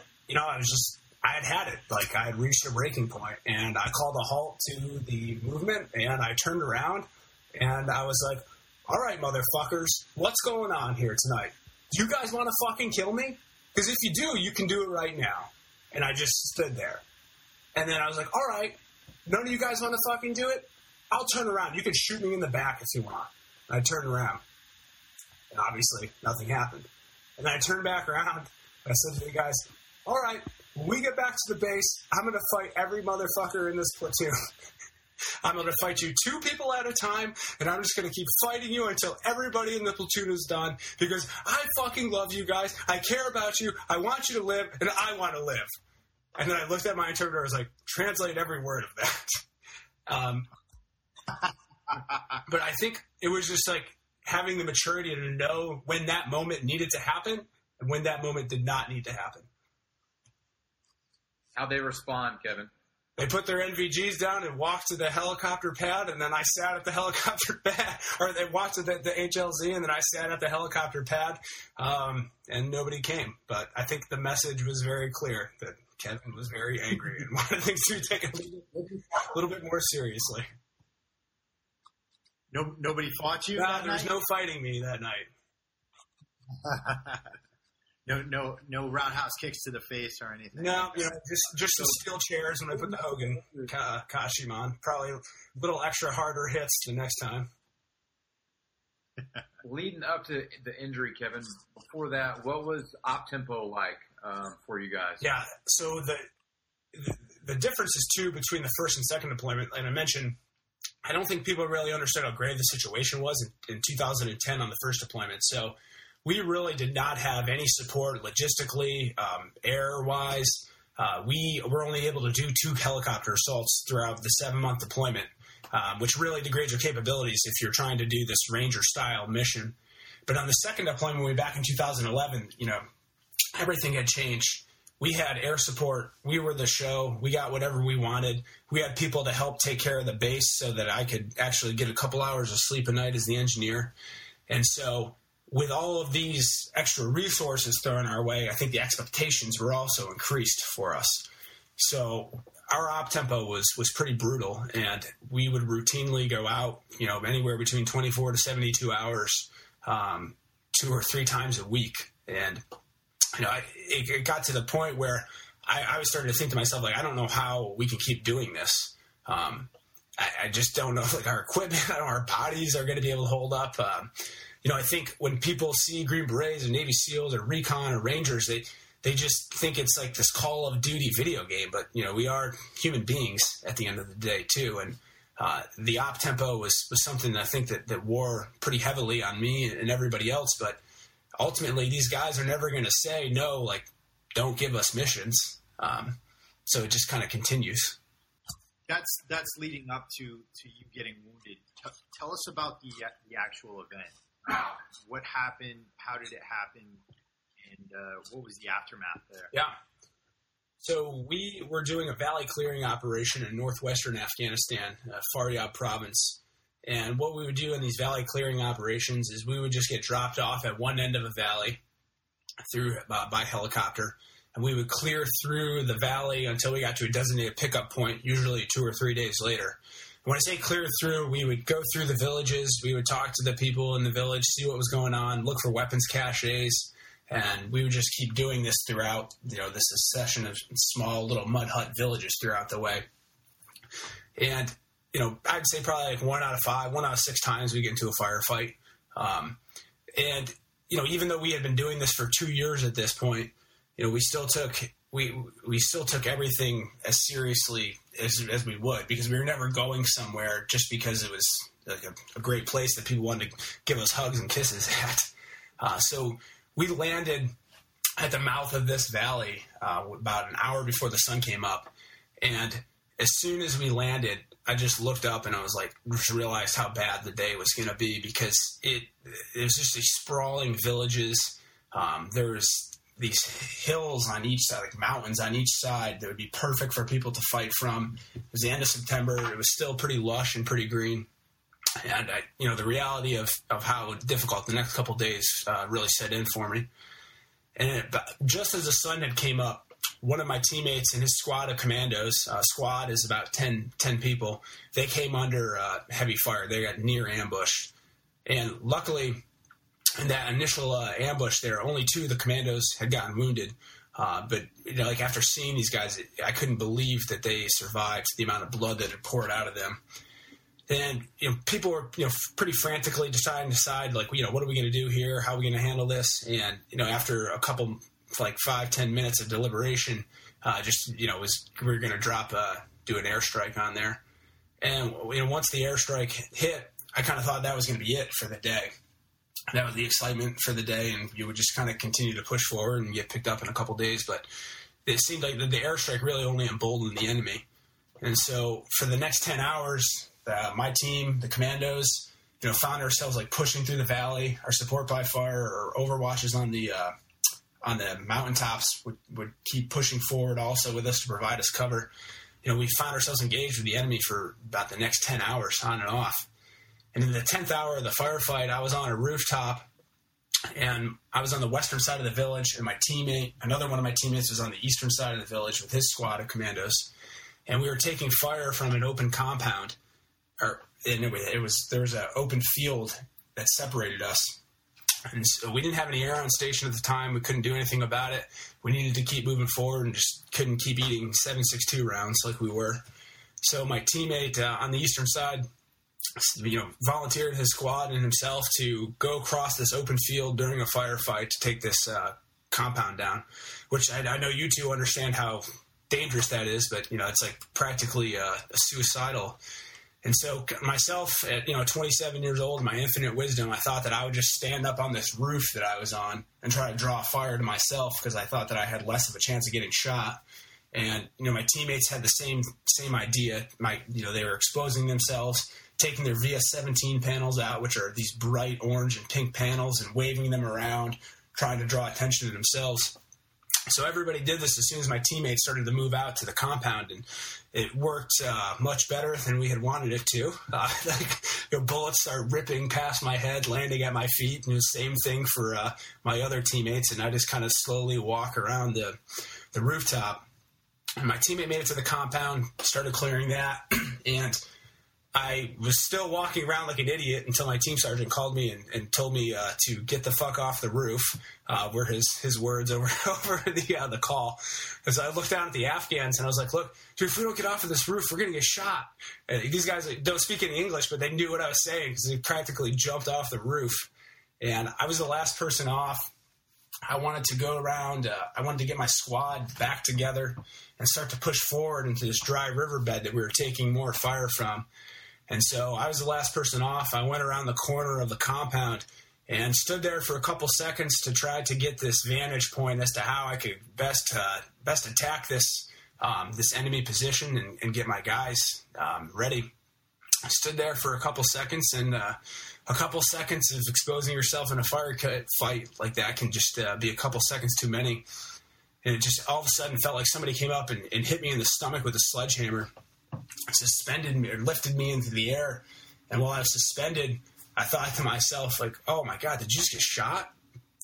I had it. I had reached a breaking point, and I called a halt to the movement, and I turned around, and I was like, all right, motherfuckers, what's going on here tonight? Do you guys want to fucking kill me? Because if you do, you can do it right now. And I just stood there. And then I was like, all right, none of you guys want to fucking do it? I'll turn around. You can shoot me in the back if you want. And I turned around. And obviously, nothing happened. And then I turned back around, and I said to the guys, all right, when we get back to the base, I'm going to fight every motherfucker in this platoon. I'm going to fight you 2 people at a time, and I'm just going to keep fighting you until everybody in the platoon is done, because I fucking love you guys. I care about you. I want you to live, and I want to live. And then I looked at my interpreter. I was like, translate every word of that. But I think it was just having the maturity to know when that moment needed to happen and when that moment did not need to happen. How'd they respond, Kevin? They put their NVGs down and walked to the helicopter pad, and then I sat at the helicopter pad, or they walked to the HLZ, and then I sat at the helicopter pad, and nobody came. But I think the message was very clear that Kevin was very angry and wanted things to be taken a little bit more seriously. Nobody fought you? No, there was no fighting me that night. No roundhouse kicks to the face or anything. No, just the steel chairs when I put the Hogan costume on. Probably a little extra harder hits the next time. Leading up to the injury, Kevin, before that, what was op-tempo like for you guys? Yeah, so the differences, too, between the first and second deployment, and I mentioned, I don't think people really understood how grave the situation was in 2010 on the first deployment. So we really did not have any support logistically, air-wise. We were only able to do 2 helicopter assaults throughout the 7-month deployment, which really degrades your capabilities if you're trying to do this Ranger-style mission. But on the second deployment, way back in 2011, everything had changed. We had air support. We were the show. We got whatever we wanted. We had people to help take care of the base so that I could actually get a couple hours of sleep a night as the engineer. And so with all of these extra resources thrown our way, I think the expectations were also increased for us. So our op tempo was pretty brutal, and we would routinely go out, anywhere between 24 to 72 hours, 2 or 3 times a week. And, it got to the point where I was starting to think to myself, I don't know how we can keep doing this. I just don't know, our equipment, our bodies are going to be able to hold up. I think when people see Green Berets or Navy SEALs or Recon or Rangers, they just think it's like this Call of Duty video game. But, we are human beings at the end of the day, too. And the op tempo was something I think that wore pretty heavily on me and everybody else. But ultimately, these guys are never going to say, no, don't give us missions. So it just kind of continues. That's leading up to you getting wounded. Tell us about the actual event. What happened? How did it happen? And what was the aftermath there? Yeah. So we were doing a valley clearing operation in northwestern Afghanistan, Faryab province. And what we would do in these valley clearing operations is we would just get dropped off at one end of a valley by helicopter. and we would clear through the valley until we got to a designated pickup point, usually 2 or 3 days later. When I say clear through, we would go through the villages, we would talk to the people in the village, see what was going on, look for weapons caches, and we would just keep doing this throughout, this succession of small little mud hut villages throughout the way. And, I'd say probably like 1 out of 6 times we get into a firefight. And even though we had been doing this for 2 years at this point, we still took everything as seriously as we would, because we were never going somewhere just because it was like a great place that people wanted to give us hugs and kisses at. So we landed at the mouth of this valley about an hour before the sun came up. And as soon as we landed, I just looked up and I was like, just realized how bad the day was going to be, because it was just these sprawling villages. There was these hills on each side, like mountains on each side that would be perfect for people to fight from. It was the end of September. It was still pretty lush and pretty green. And the reality of how difficult the next couple of days really set in for me. And just as the sun had came up, one of my teammates and his squad of commandos, squad is about 10 people, they came under heavy fire. They got near ambush. And luckily, in that initial ambush there, only 2 of the commandos had gotten wounded. But after seeing these guys, I couldn't believe that they survived the amount of blood that had poured out of them. And people were pretty frantically trying to decide what are we going to do here? How are we going to handle this? And after a couple 5-10 minutes of deliberation, we were going to do an airstrike on there. And once the airstrike hit, I kind of thought that was going to be it for the day. That was the excitement for the day, and you would just kind of continue to push forward and get picked up in a couple days. But it seemed like the airstrike really only emboldened the enemy. And so for the next 10 hours, my team, the commandos, found ourselves pushing through the valley. Our support by fire or overwatches on the mountaintops would keep pushing forward also with us to provide us cover. We found ourselves engaged with the enemy for about the next 10 hours on and off. And in the 10th hour of the firefight, I was on a rooftop, and I was on the western side of the village, and another one of my teammates was on the eastern side of the village with his squad of commandos. And we were taking fire from an open compound. There was an open field that separated us. And so we didn't have any air on station at the time. We couldn't do anything about it. We needed to keep moving forward and just couldn't keep eating 7.62 rounds like we were. So my teammate on the eastern side, volunteered his squad and himself to go across this open field during a firefight to take this compound down, which I know you two understand how dangerous that is, but it's practically suicidal. And so myself at 27 years old, my infinite wisdom, I thought that I would just stand up on this roof that I was on and try to draw fire to myself, because I thought that I had less of a chance of getting shot. And my teammates had the same idea. They were exposing themselves, taking their VS-17 panels out, which are these bright orange and pink panels, and waving them around, trying to draw attention to themselves. So everybody did this as soon as my teammates started to move out to the compound, and it worked much better than we had wanted it to. Bullets start ripping past my head, landing at my feet, and the same thing for my other teammates, and I just kind of slowly walk around the rooftop. And my teammate made it to the compound, started clearing that, and I was still walking around like an idiot until my team sergeant called me and told me to get the fuck off the roof, were his words over the call. As I looked down at the Afghans and I was like, look, dude, if we don't get off of this roof, we're going to get shot. And these guys don't speak any English, but they knew what I was saying because they practically jumped off the roof. And I was the last person off. I wanted to go around. I wanted to get my squad back together and start to push forward into this dry riverbed that we were taking more fire from. And so I was the last person off. I went around the corner of the compound and stood there for a couple seconds to try to get this vantage point as to how I could best attack this enemy position and get my guys ready. I stood there for a couple seconds, and a couple seconds of exposing yourself in a fight like that can just be a couple seconds too many. And it just all of a sudden felt like somebody came up and hit me in the stomach with a sledgehammer, suspended me or lifted me into the air. And while I was suspended, I thought to myself, like, oh my God, did you just get shot?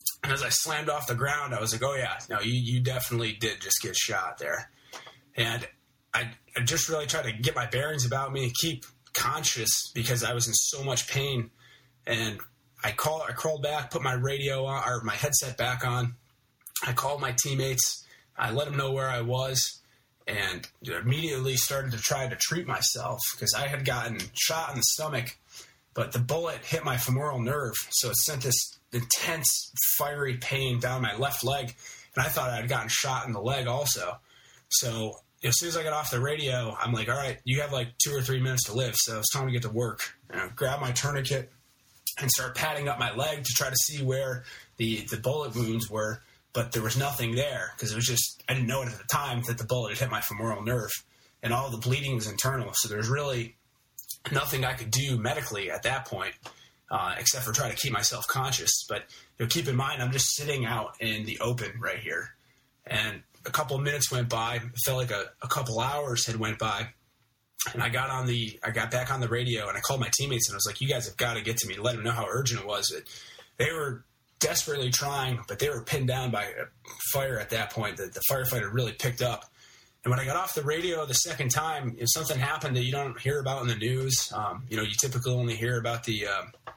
And as I slammed off the ground, I was like, oh, yeah, no, you definitely did just get shot there. And I just really tried to get my bearings about me and keep conscious because I was in so much pain. And I crawled back, put my radio on, or my headset back on. I called my teammates. I let them know where I was, and immediately started to try to treat myself because I had gotten shot in the stomach, but the bullet hit my femoral nerve, so it sent this intense, fiery pain down my left leg, and I thought I had gotten shot in the leg also. So as soon as I got off the radio, I'm like, all right, you have like 2 or 3 minutes to live, so it's time to get to work. And I grab my tourniquet and start patting up my leg to try to see where the bullet wounds were. But there was nothing there because it was just, I didn't know it at the time that the bullet had hit my femoral nerve and all the bleeding was internal. So there's really nothing I could do medically at that point, except for try to keep myself conscious. But keep in mind, I'm just sitting out in the open right here. And a couple of minutes went by. It felt like a couple hours had went by. And I got back on the radio and I called my teammates and I was like, you guys have got to get to me, let them know how urgent it was. They were desperately trying, but they were pinned down by fire at that point. The firefighter really picked up. And when I got off the radio the second time, if something happened that you don't hear about in the news, you typically only hear about the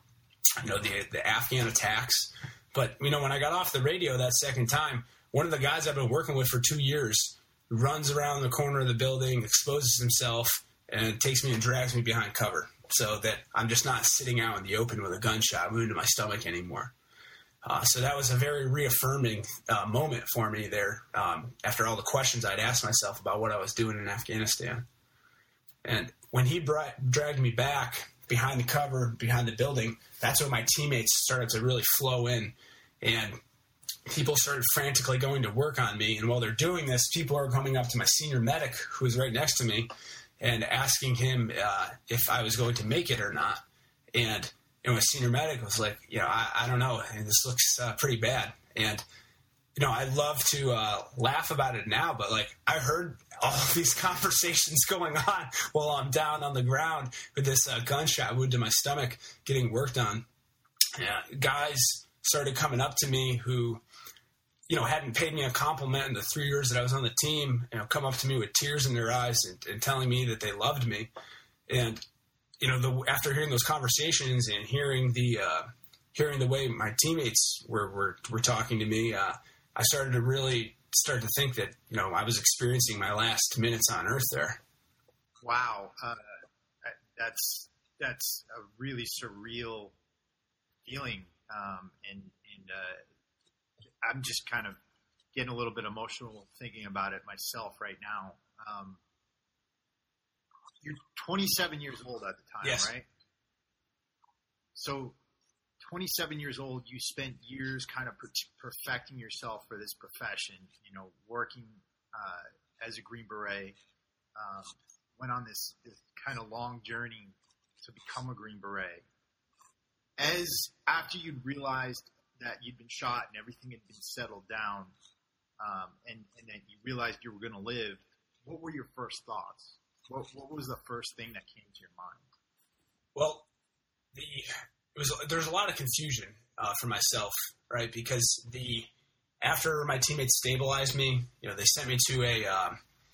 Afghan attacks. But, when I got off the radio that second time, one of the guys I've been working with for 2 years runs around the corner of the building, exposes himself, and takes me and drags me behind cover so that I'm just not sitting out in the open with a gunshot wound to my stomach anymore. So that was a very reaffirming moment for me there after all the questions I'd asked myself about what I was doing in Afghanistan. And when he dragged me back behind the cover, behind the building, that's when my teammates started to really flow in. And people started frantically going to work on me. And while they're doing this, people are coming up to my senior medic, who was right next to me, and asking him if I was going to make it or not. And my senior medic was like, I don't know. This looks pretty bad. And, I love to laugh about it now, but I heard all of these conversations going on while I'm down on the ground with this gunshot wound to my stomach getting worked on. Guys started coming up to me who, hadn't paid me a compliment in the 3 years that I was on the team, come up to me with tears in their eyes and telling me that they loved me. And, after hearing those conversations and hearing the way my teammates were talking to me, I started to really think that, I was experiencing my last minutes on Earth there. Wow. That's a really surreal feeling. And I'm just kind of getting a little bit emotional thinking about it myself right now. You're 27 years old at the time, yes. Right? So 27 years old, you spent years kind of perfecting yourself for this profession, working as a Green Beret, went on this kind of long journey to become a Green Beret. After you'd realized that you'd been shot and everything had been settled down, and that you realized you were going to live, what were your first thoughts? What was the first thing that came to your mind? Well, there's a lot of confusion for myself, right? Because after my teammates stabilized me, they sent me to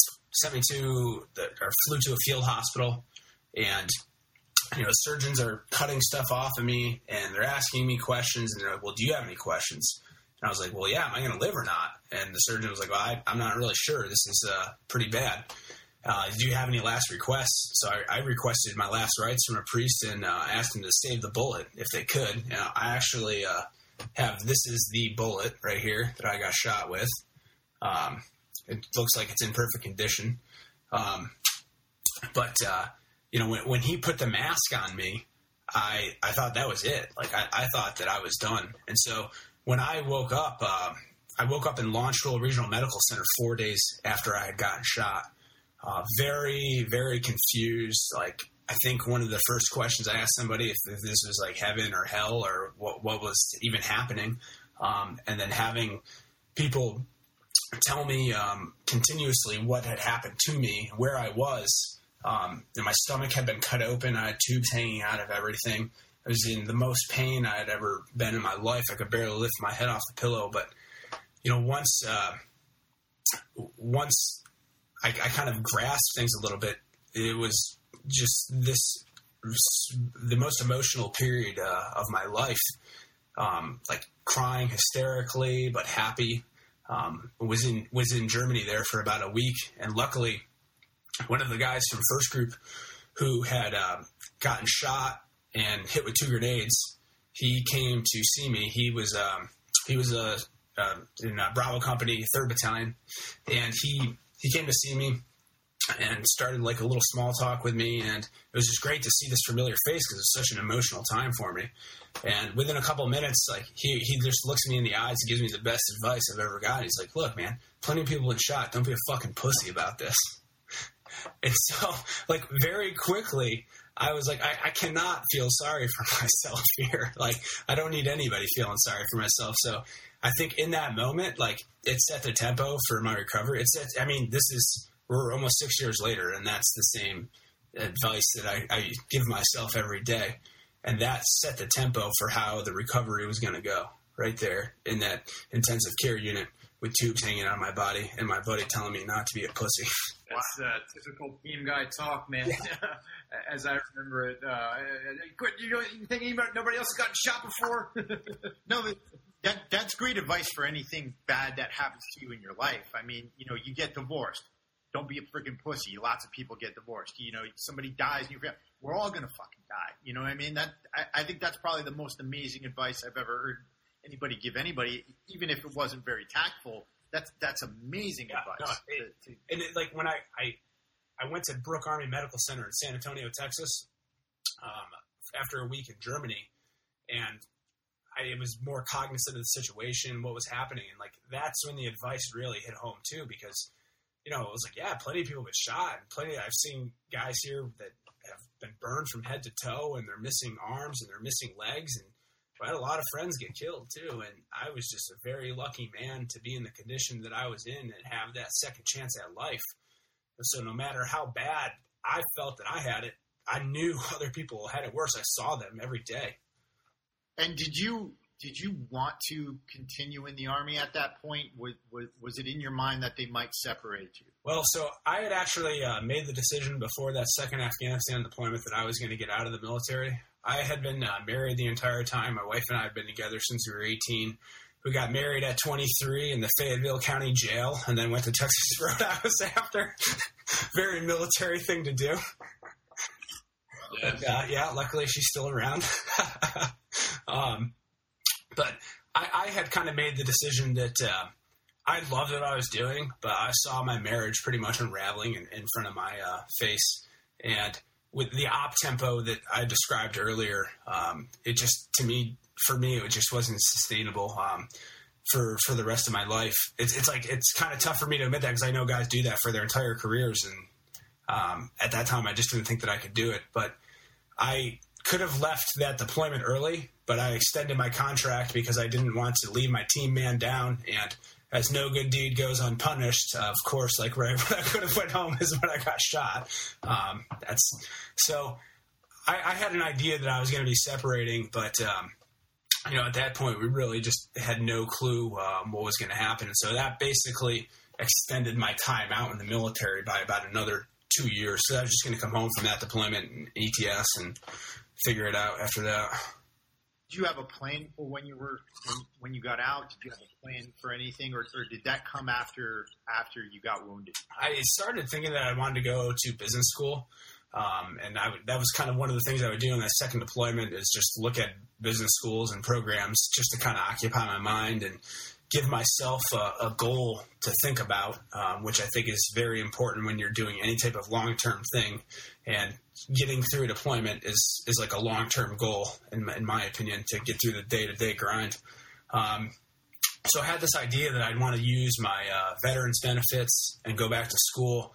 flew to a field hospital, and surgeons are cutting stuff off of me, and they're asking me questions, and they're like, well, do you have any questions? And I was like, well, yeah, am I going to live or not? And the surgeon was like, well, I'm not really sure. This is pretty bad. Do you have any last requests? So I requested my last rites from a priest and asked him to save the bullet if they could. And I actually this is the bullet right here that I got shot with. It looks like it's in perfect condition. But when he put the mask on me, I thought that was it. I thought that I was done. And so when I woke up in Launchville Regional Medical Center 4 days after I had gotten shot. Very, very confused. I think one of the first questions I asked somebody if this was heaven or hell or what was even happening. And then having people tell me continuously what had happened to me, where I was. And my stomach had been cut open. I had tubes hanging out of everything. I was in the most pain I had ever been in my life. I could barely lift my head off the pillow. But, once I kind of grasped things a little bit, it was just the most emotional period of my life. Like crying hysterically, but happy. Was in Germany there for about a week. And luckily, one of the guys from First Group who had gotten shot and hit with 2 grenades, he came to see me. He was in Bravo Company, 3rd Battalion, and he came to see me and started like a little small talk with me, and it was just great to see this familiar face because it's such an emotional time for me. And within a couple of minutes, like he just looks me in the eyes and gives me the best advice I've ever gotten. He's like, "Look, man, plenty of people have been shot. Don't be a fucking pussy about this." And so, like, very quickly, I was like, I cannot feel sorry for myself here. Like, I don't need anybody feeling sorry for myself. So I think in that moment, like, it set the tempo for my recovery. We're almost 6 years later, and that's the same advice that I give myself every day. And that set the tempo for how the recovery was going to go right there in that intensive care unit with tubes hanging out of my body and my buddy telling me not to be a pussy. That's typical team guy talk, man. As I remember it. You think nobody else has gotten shot before? No, but that's great advice for anything bad that happens to you in your life. I mean, you get divorced. Don't be a freaking pussy. Lots of people get divorced. Somebody dies in your family. We're all going to fucking die. You know what I mean? I think that's probably the most amazing advice I've ever heard anybody give anybody, even if it wasn't very tactful. That's amazing advice. Like when I went to Brooke Army Medical Center in San Antonio, Texas, after a week in Germany, and I was more cognizant of the situation, what was happening, and like that's when the advice really hit home too, because it was like, yeah, plenty of people get shot, and I've seen guys here that have been burned from head to toe, and they're missing arms and they're missing legs, and I had a lot of friends get killed too, and I was just a very lucky man to be in the condition that I was in and have that second chance at life. And so no matter how bad I felt that I had it, I knew other people had it worse. I saw them every day. And did you want to continue in the Army at that point? Was it in your mind that they might separate you? Well, so I had actually made the decision before that second Afghanistan deployment that I was going to get out of the military. I had been married the entire time. My wife and I had been together since we were 18. We got married at 23 in the Fayetteville County Jail and then went to Texas Roadhouse after. Very military thing to do. Yes. Luckily she's still around. But I had kind of made the decision that I loved what I was doing, but I saw my marriage pretty much unraveling in front of my face. And with the op tempo that I described earlier, it just, for me, it just wasn't sustainable for the rest of my life. It's kind of tough for me to admit that because I know guys do that for their entire careers. And at that time, I just didn't think that I could do it. But I could have left that deployment early, but I extended my contract because I didn't want to leave my team man down. And as no good deed goes unpunished, of course, like right when I could have went home is when I got shot. So I had an idea that I was going to be separating, but at that point we really just had no clue what was going to happen. And so that basically extended my time out in the military by about another 2 years. So I was just going to come home from that deployment and ETS and figure it out after that. Did you have a plan for when you got out? Did you have a plan for anything, or did that come after you got wounded? I started thinking that I wanted to go to business school, and that was kind of one of the things I would do in that second deployment is just look at business schools and programs just to kind of occupy my mind and give myself a goal to think about, which I think is very important when you're doing any type of long-term thing. And getting through a deployment is like a long-term goal, in my opinion, to get through the day-to-day grind. So I had this idea that I'd want to use my veterans benefits and go back to school.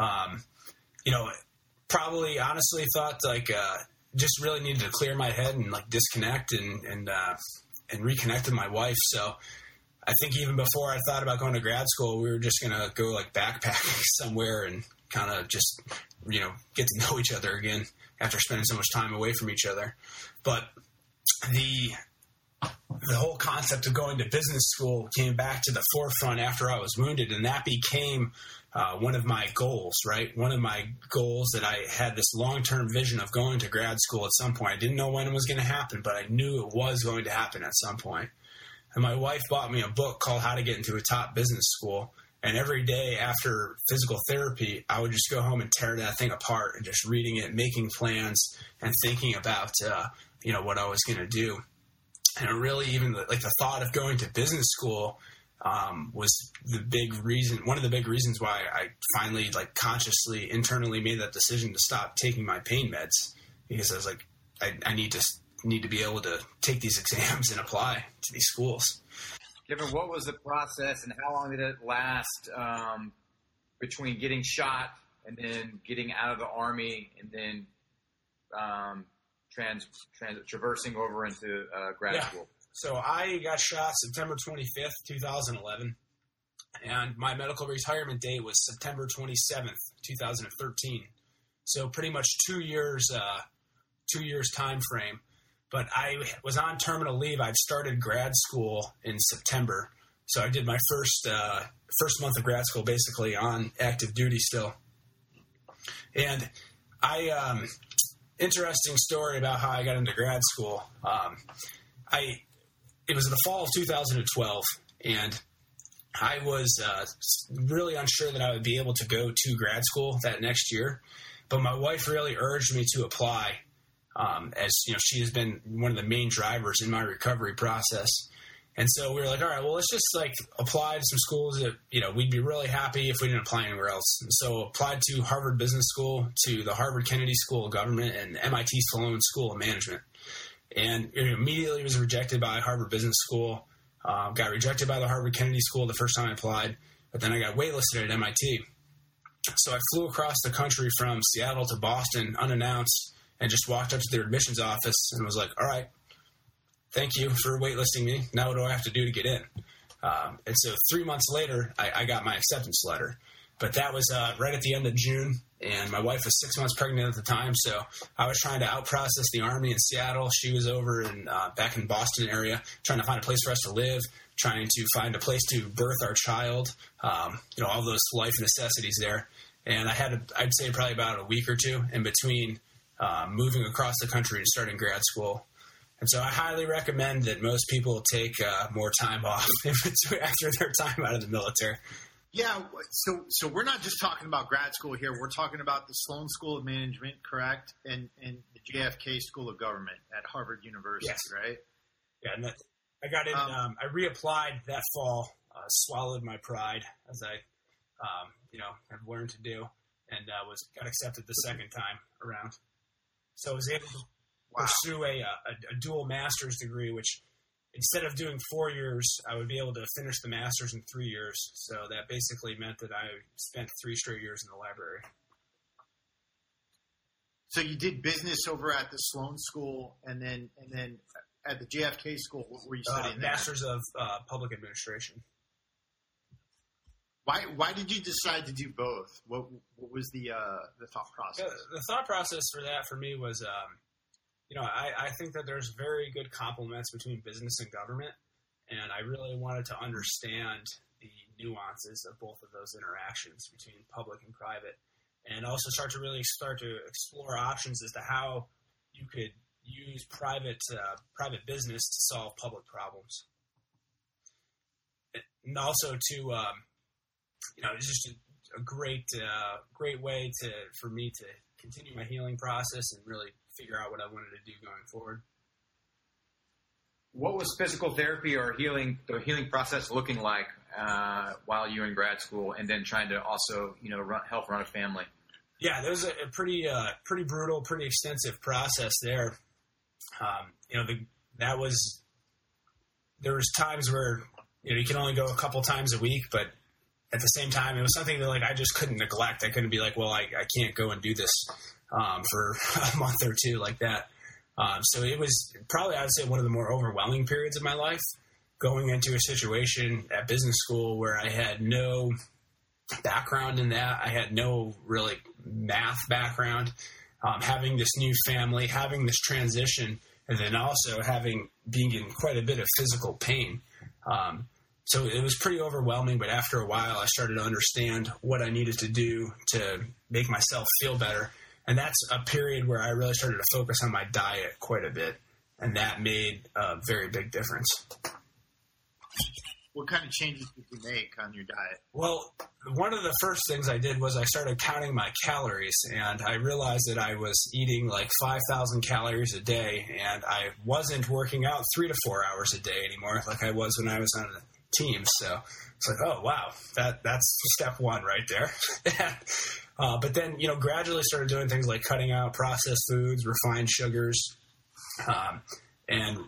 Probably honestly thought just really needed to clear my head and like disconnect and reconnect with my wife. So I think even before I thought about going to grad school, we were just going to go like backpacking somewhere and kind of just, get to know each other again after spending so much time away from each other. But the whole concept of going to business school came back to the forefront after I was wounded, and that became one of my goals, right? One of my goals that I had this long-term vision of going to grad school at some point. I didn't know when it was going to happen, but I knew it was going to happen at some point. And my wife bought me a book called How to Get Into a Top Business School. And every day after physical therapy, I would just go home and tear that thing apart and just reading it, making plans, and thinking about, what I was going to do. And really, even the thought of going to business school was one of the big reasons why I finally consciously internally made that decision to stop taking my pain meds, because I was like, I need to be able to take these exams and apply to these schools. Kevin, what was the process and how long did it last between getting shot and then getting out of the Army and then traversing over into grad school? So I got shot September 25th, 2011, and my medical retirement date was September 27th, 2013. So pretty much 2 years time frame. But I was on terminal leave. I'd started grad school in September, so I did my first month of grad school basically on active duty still. And interesting story about how I got into grad school. It was in the fall of 2012, and I was really unsure that I would be able to go to grad school that next year. But my wife really urged me to apply. As she has been one of the main drivers in my recovery process. And so we were like, all right, well, let's just apply to some schools that, we'd be really happy if we didn't apply anywhere else. And so applied to Harvard Business School, to the Harvard Kennedy School of Government, and MIT Sloan School of Management. And immediately was rejected by Harvard Business School, got rejected by the Harvard Kennedy School the first time I applied, but then I got waitlisted at MIT. So I flew across the country from Seattle to Boston unannounced, and just walked up to their admissions office and was like, all right, thank you for waitlisting me. Now what do I have to do to get in? And so 3 months later, I got my acceptance letter. But that was right at the end of June, and my wife was 6 months pregnant at the time, so I was trying to out-process the Army in Seattle. She was over back in Boston area, trying to find a place for us to live, trying to find a place to birth our child, all those life necessities there. And I had, I'd say, probably about a week or two in between moving across the country and starting grad school. And so I highly recommend that most people take more time off after their time out of the military. Yeah, so we're not just talking about grad school here. We're talking about the Sloan School of Management, correct? And the JFK School of Government at Harvard University, yes. Right? Yeah, and I got in. I reapplied that fall, swallowed my pride, as I, have learned to do, and got accepted the second time around. So I was able to pursue a dual master's degree, which instead of doing 4 years, I would be able to finish the master's in 3 years. So that basically meant that I spent 3 straight years in the library. So you did business over at the Sloan School, and then at the JFK School, what were you studying there? Masters of Public Administration. Why did you decide to do both? What was the thought process? The thought process for that for me was, I think that there's very good complements between business and government, and I really wanted to understand the nuances of both of those interactions between public and private, and also start to explore options as to how you could use private business to solve public problems, and also to it's just a great way for me to continue my healing process and really figure out what I wanted to do going forward. What was physical therapy or the healing process looking like while you were in grad school, and then trying to also help run a family? Yeah, there was a pretty brutal, pretty extensive process there. There was times where you can only go a couple times a week, but at the same time, it was something that I just couldn't neglect. I couldn't be like, well, I can't go and do this for a month or two like that. So it was probably, I would say, one of the more overwhelming periods of my life, going into a situation at business school where I had no background in that. I had no really math background. having this new family, having this transition, and then also being in quite a bit of physical pain. So it was pretty overwhelming, but after a while I started to understand what I needed to do to make myself feel better. And that's a period where I really started to focus on my diet quite a bit, and that made a very big difference. What kind of changes did you make on your diet? Well, one of the first things I did was I started counting my calories, and I realized that I was eating like 5,000 calories a day, and I wasn't working out 3 to 4 hours a day anymore like I was when I was on the team. So it's like, oh, wow, that's step one right there. But then, gradually started doing things like cutting out processed foods, refined sugars, and,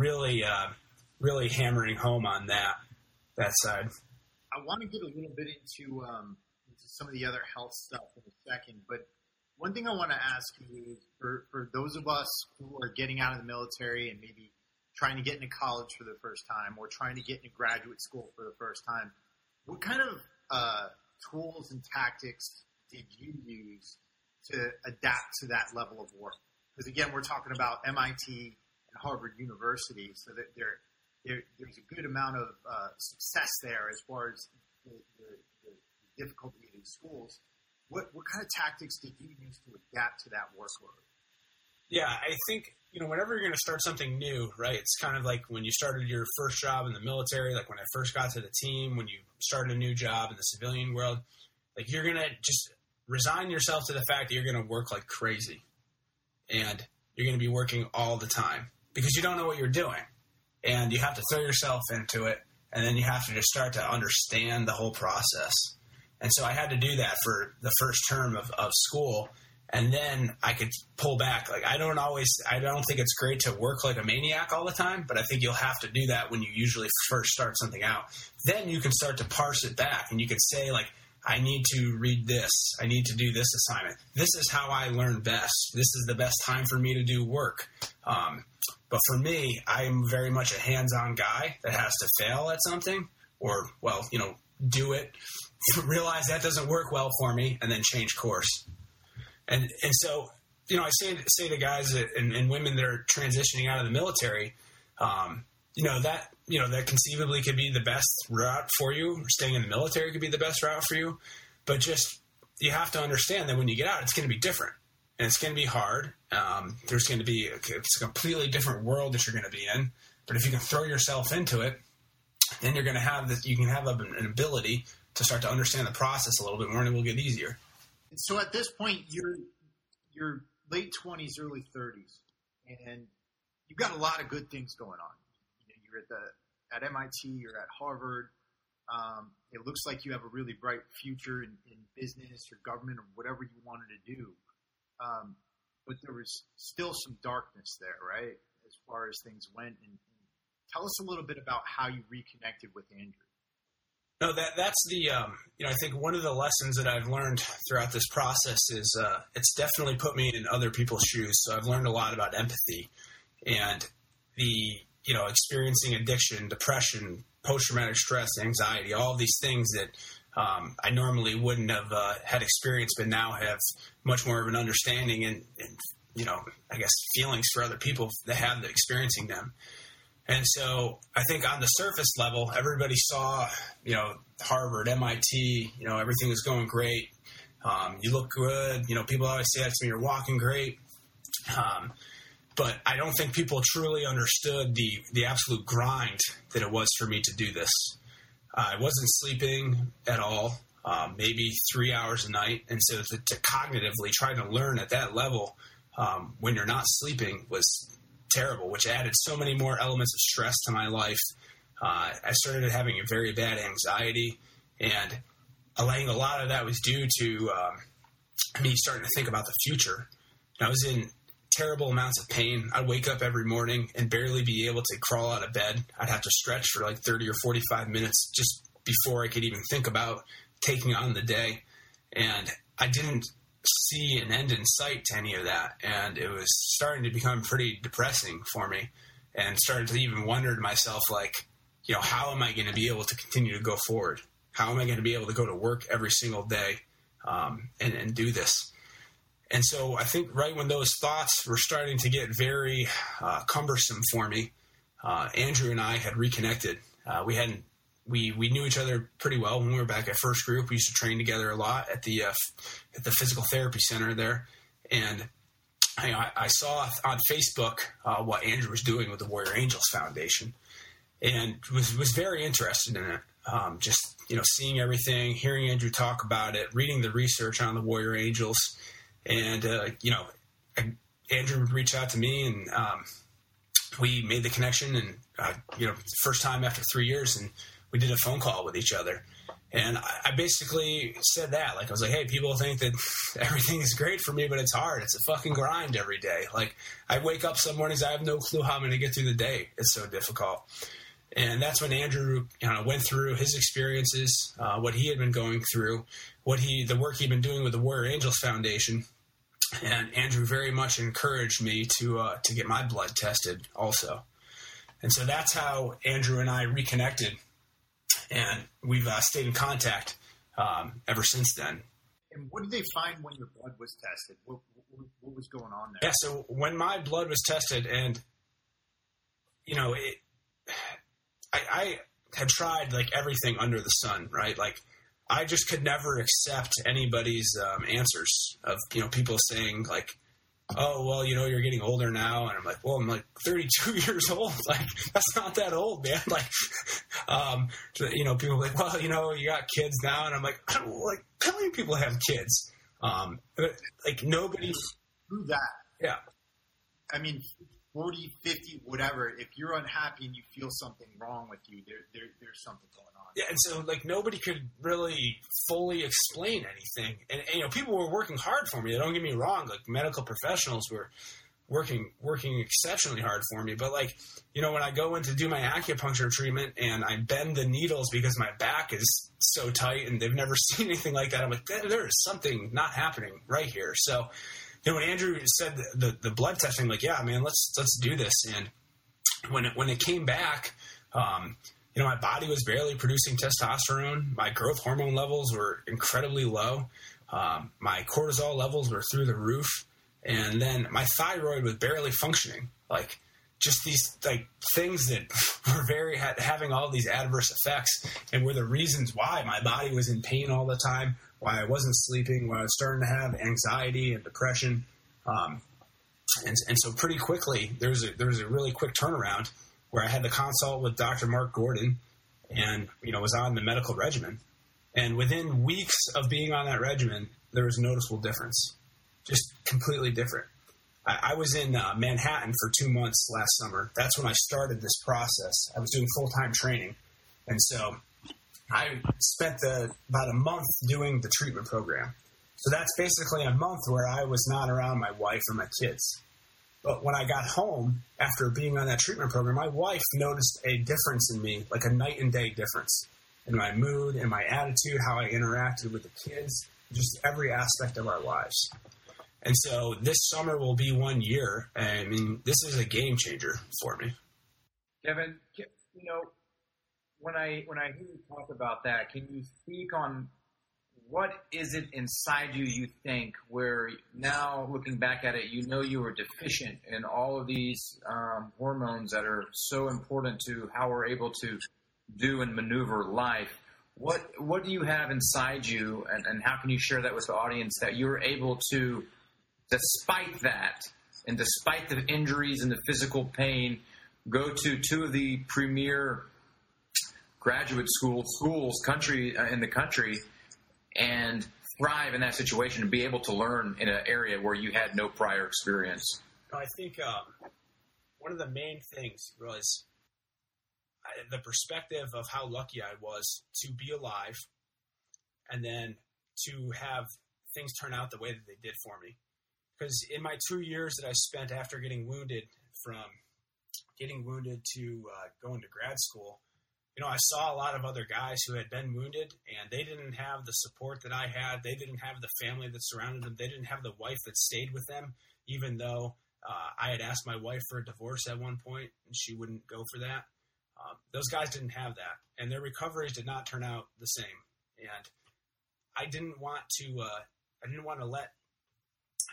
really hammering home on that side. I want to get a little bit into some of the other health stuff in a second, but one thing I want to ask you is for those of us who are getting out of the military and maybe trying to get into college for the first time or trying to get into graduate school for the first time, what kind of tools and tactics did you use to adapt to that level of work? Because again, we're talking about MIT and Harvard University, so that there's a good amount of success there as far as the difficulty of these schools. What kind of tactics did you use to adapt to that workload? Yeah, I think, whenever you're going to start something new, right, it's kind of like when you started your first job in the military, like when I first got to the team, when you started a new job in the civilian world, like you're going to just resign yourself to the fact that you're going to work like crazy. And you're going to be working all the time because you don't know what you're doing. And you have to throw yourself into it, and then you have to just start to understand the whole process. And so I had to do that for the first term of school, and then I could pull back. Like I don't think it's great to work like a maniac all the time, but I think you'll have to do that when you usually first start something out. Then you can start to parse it back, and you can say, like, I need to read this. I need to do this assignment. This is how I learn best. This is the best time for me to do work. But for me, I'm very much a hands-on guy that has to fail at something or, do it, realize that doesn't work well for me, and then change course. And so, I say to guys and women that are transitioning out of the military, that conceivably could be the best route for you. Staying in the military could be the best route for you. But just you have to understand that when you get out, it's going to be different. And it's going to be hard. There's going to be it's a completely different world that you're going to be in. But if you can throw yourself into it, then you're going to have this. You can have an ability to start to understand the process a little bit more, and it will get easier. And so at this point, you're late 20s, early 30s, and you've got a lot of good things going on. You're at MIT, you're at Harvard. It looks like you have a really bright future in business or government or whatever you wanted to do. But there was still some darkness there, right, as far as things went. And tell us a little bit about how you reconnected with Andrew. No, that's the I think one of the lessons that I've learned throughout this process is it's definitely put me in other people's shoes. So I've learned a lot about empathy and the experiencing addiction, depression, post-traumatic stress, anxiety, all of these things that I normally wouldn't have had experience, but now have much more of an understanding and I guess feelings for other people that have experiencing them. And so I think on the surface level, everybody saw, Harvard, MIT, everything was going great. You look good. People always say that to me, you're walking great. But I don't think people truly understood the absolute grind that it was for me to do this. I wasn't sleeping at all, maybe 3 hours a night. And so to cognitively try to learn at that level when you're not sleeping was terrible, which added so many more elements of stress to my life. I started having a very bad anxiety, and a lot of that was due to me starting to think about the future. I was in terrible amounts of pain. I'd wake up every morning and barely be able to crawl out of bed. I'd have to stretch for like 30 or 45 minutes just before I could even think about taking on the day. And I didn't see an end in sight to any of that. And it was starting to become pretty depressing for me, and started to even wonder to myself, like, how am I going to be able to continue to go forward? How am I going to be able to go to work every single day and do this? And so I think right when those thoughts were starting to get very cumbersome for me, Andrew and I had reconnected. We knew each other pretty well when we were back at First Group. We used to train together a lot at the physical therapy center there. And I saw on Facebook what Andrew was doing with the Warrior Angels Foundation, and was very interested in it. Just seeing everything, hearing Andrew talk about it, reading the research on the Warrior Angels, and Andrew would reach out to me, and we made the connection. And first time after 3 years, and we did a phone call with each other. And I basically said that, I was like, hey, people think that everything is great for me, but it's hard. It's a fucking grind every day. I wake up some mornings, I have no clue how I'm going to get through the day. It's so difficult. And that's when Andrew went through his experiences, what he had been going through, the work he'd been doing with the Warrior Angels Foundation. And Andrew very much encouraged me to get my blood tested also. And so that's how Andrew and I reconnected. And we've stayed in contact ever since then. And what did they find when your blood was tested? What was going on there? Yeah, so when my blood was tested, and, I had tried, everything under the sun, right? I just could never accept anybody's answers of, people saying, oh, well, you're getting older now. And I'm like, well, I'm 32 years old. That's not that old, man. People are like, well, you got kids now. And I'm like, how many people have kids? Nobody. Through that. Yeah. 40, 50, whatever. If you're unhappy and you feel something wrong with you, there's something going on. Yeah, and so nobody could really fully explain anything, and people were working hard for me. Don't get me wrong; medical professionals were working exceptionally hard for me. But when I go in to do my acupuncture treatment and I bend the needles because my back is so tight and they've never seen anything like that, I'm like, there is something not happening right here. So. When Andrew said the blood testing, yeah, man, let's do this. And when it came back, my body was barely producing testosterone. My growth hormone levels were incredibly low. My cortisol levels were through the roof. And then my thyroid was barely functioning. Just these things that were having all these adverse effects, and were the reasons why my body was in pain all the time, why I wasn't sleeping, why I was starting to have anxiety and depression. And so pretty quickly, there was a really quick turnaround where I had the consult with Dr. Mark Gordon, and was on the medical regimen. And within weeks of being on that regimen, there was a noticeable difference, just completely different. I was in Manhattan for 2 months last summer. That's when I started this process. I was doing full-time training. And so I spent about a month doing the treatment program. So that's basically a month where I was not around my wife or my kids. But when I got home after being on that treatment program, my wife noticed a difference in me, a night and day difference in my mood, in my attitude, how I interacted with the kids, just every aspect of our lives. And so this summer will be 1 year. This is a game changer for me. Kevin, when I hear you talk about that, can you speak on what is it inside you think where now looking back at it, you were deficient in all of these hormones that are so important to how we're able to do and maneuver life. What do you have inside you, and how can you share that with the audience that you're able to, despite that, and despite the injuries and the physical pain, go to two of the premier graduate schools in the country and thrive in that situation and be able to learn in an area where you had no prior experience? I think one of the main things was the perspective of how lucky I was to be alive, and then to have things turn out the way that they did for me. Because in my 2 years that I spent after getting wounded, from getting wounded to going to grad school, I saw a lot of other guys who had been wounded, and they didn't have the support that I had. They didn't have the family that surrounded them. They didn't have the wife that stayed with them, even though I had asked my wife for a divorce at one point, and she wouldn't go for that. Those guys didn't have that, and their recoveries did not turn out the same. And I didn't want to let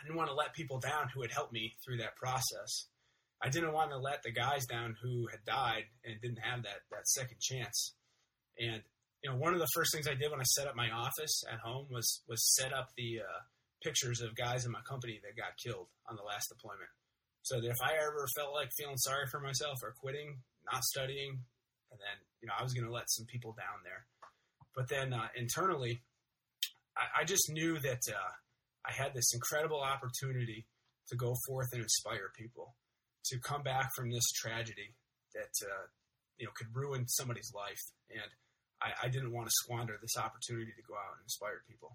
I didn't want to let people down who had helped me through that process. I didn't want to let the guys down who had died and didn't have that second chance. And, one of the first things I did when I set up my office at home was set up the pictures of guys in my company that got killed on the last deployment. So that if I ever felt like feeling sorry for myself or quitting, not studying, and then, I was going to let some people down there. But then internally, I just knew that I had this incredible opportunity to go forth and inspire people to come back from this tragedy that, could ruin somebody's life. And I didn't want to squander this opportunity to go out and inspire people.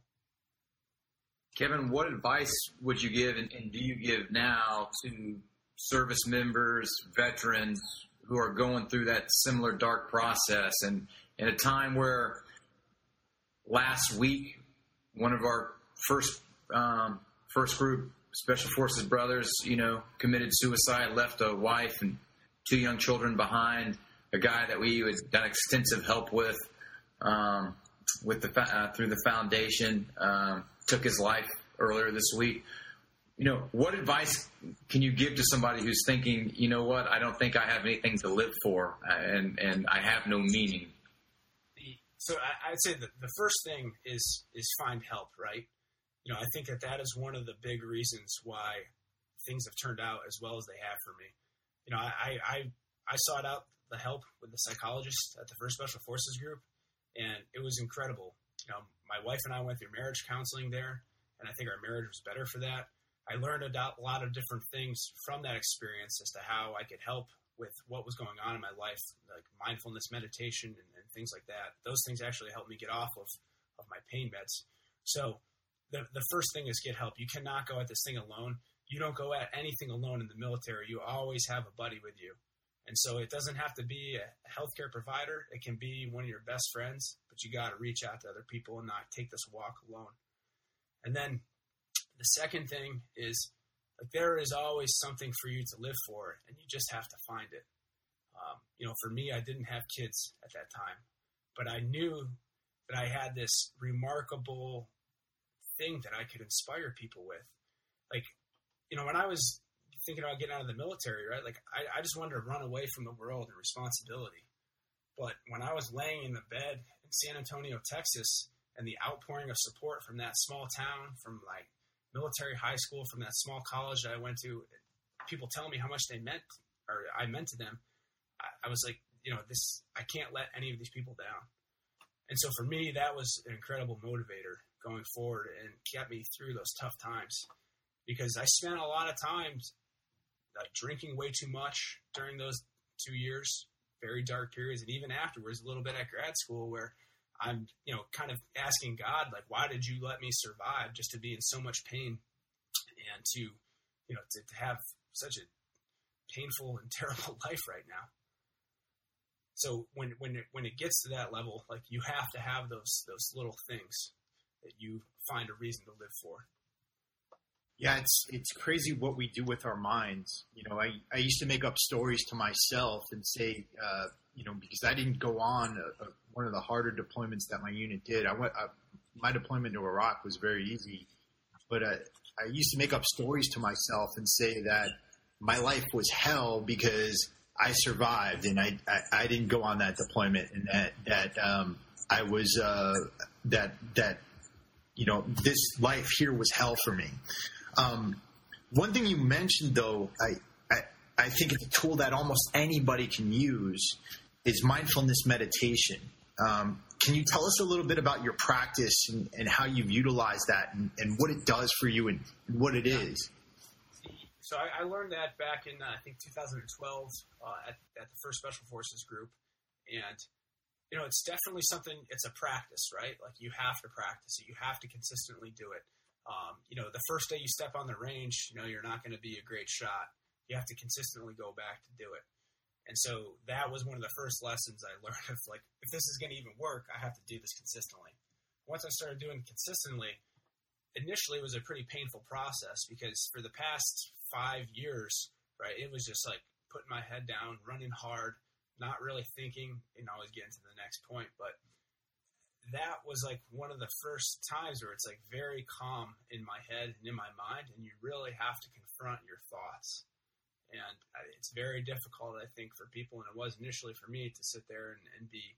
Kevin, what advice would you give and do you give now to service members, veterans who are going through that similar dark process, and in a time where last week one of our first group Special Forces brothers, committed suicide, left a wife and 2 young children behind, a guy that we had done extensive help with through the foundation, took his life earlier this week. What advice can you give to somebody who's thinking, what, I don't think I have anything to live for, and I have no meaning? So I'd say that the first thing is find help, right? I think that is one of the big reasons why things have turned out as well as they have for me. I sought out the help with the psychologist at the 1st Special Forces Group, and it was incredible. My wife and I went through marriage counseling there, and I think our marriage was better for that. I learned a lot of different things from that experience as to how I could help with what was going on in my life, like mindfulness meditation and things like that. Those things actually helped me get off of my pain meds. So the first thing is get help. You cannot go at this thing alone. You don't go at anything alone in the military. You always have a buddy with you. And so it doesn't have to be a healthcare provider. It can be one of your best friends, but you got to reach out to other people and not take this walk alone. And then the second thing is, like, there is always something for you to live for, and you just have to find it. For me, I didn't have kids at that time, but I knew that I had this remarkable thing that I could inspire people with. Like, when I was thinking about getting out of the military, right? Like, I just wanted to run away from the world and responsibility. But when I was laying in the bed in San Antonio, Texas, and the outpouring of support from that small town, from like military high school, from that small college that I went to, people telling me how much they meant, or I meant to them, I was like, I can't let any of these people down. And so for me, that was an incredible motivator going forward and kept me through those tough times, because I spent a lot of times drinking way too much during those 2 years, very dark periods, and even afterwards, a little bit at grad school, where I'm, kind of asking God, like, why did you let me survive just to be in so much pain and to have such a painful and terrible life right now? So when it gets to that level, like, you have to have those little things that you find a reason to live for. Yeah, it's crazy what we do with our minds. I used to make up stories to myself and say, because I didn't go on one of the harder deployments that my unit did. My deployment to Iraq was very easy, but I used to make up stories to myself and say that my life was hell because I survived and I didn't go on that deployment, and that I was this life here was hell for me. One thing you mentioned, though, I think it's a tool that almost anybody can use, is mindfulness meditation. Can you tell us a little bit about your practice and how you've utilized that and what it does for you and what it is? So I learned that back in, I think, 2012 at the 1st Special Forces Group. And, it's definitely something, it's a practice, right? Like, you have to practice it. You have to consistently do it. The first day you step on the range, you're not going to be a great shot. You have to consistently go back to do it. And so that was one of the first lessons I learned of, like, if this is going to even work, I have to do this consistently. Once I started doing it consistently, initially it was a pretty painful process, because for the past 5 years, right, it was just like putting my head down, running hard, not really thinking, and always getting to the next point. But that was like one of the first times where it's like very calm in my head and in my mind, and you really have to confront your thoughts. And it's very difficult, I think, for people, and it was initially for me, to sit there and be,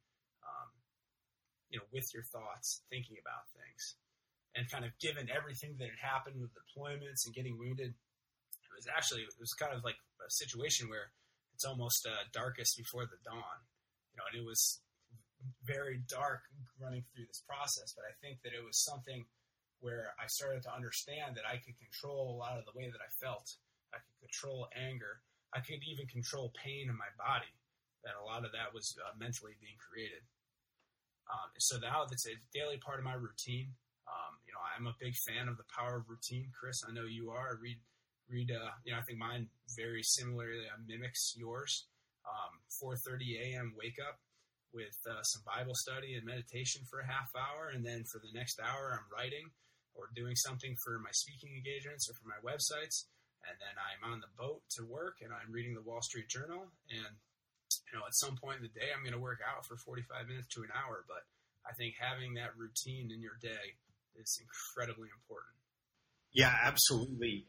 with your thoughts, thinking about things. And kind of given everything that had happened with deployments and getting wounded, it was kind of like a situation where it's almost darkest before the dawn. And it was very dark running through this process, but I think that it was something where I started to understand that I could control a lot of the way that I felt. I could control anger. I could even control pain in my body, that a lot of that was mentally being created. So now it's a daily part of my routine. I'm a big fan of the power of routine. Chris, I know you are. I think mine very similarly mimics yours. 4:30 a.m. wake up with some Bible study and meditation for a half hour, and then for the next hour I'm writing or doing something for my speaking engagements or for my websites, and then I'm on the boat to work and I'm reading the Wall Street Journal, and at some point in the day I'm going to work out for 45 minutes to an hour. But I think having that routine in your day is incredibly important. Yeah, absolutely.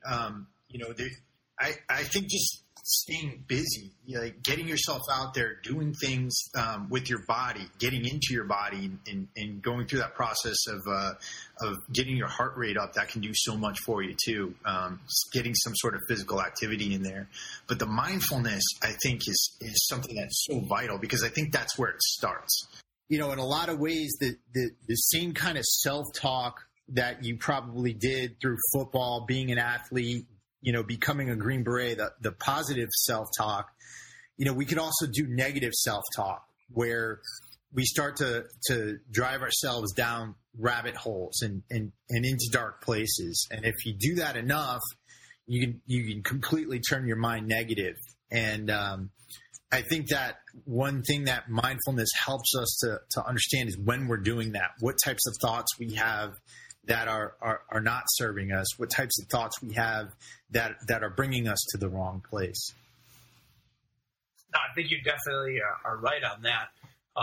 I think just staying busy, like getting yourself out there, doing things with your body, getting into your body, and going through that process of getting your heart rate up, that can do so much for you too. Getting some sort of physical activity in there, but the mindfulness, I think, is something that's so vital, because I think that's where it starts. In a lot of ways, the same kind of self-talk that you probably did through football, being an athlete, becoming a Green Beret, the positive self-talk, we could also do negative self-talk, where we start to drive ourselves down rabbit holes and into dark places. And if you do that enough, you can completely turn your mind negative. And I think that one thing that mindfulness helps us to understand is when we're doing that, what types of thoughts we have that are not serving us, what types of thoughts we have that are bringing us to the wrong place. No, I think you definitely are right on that.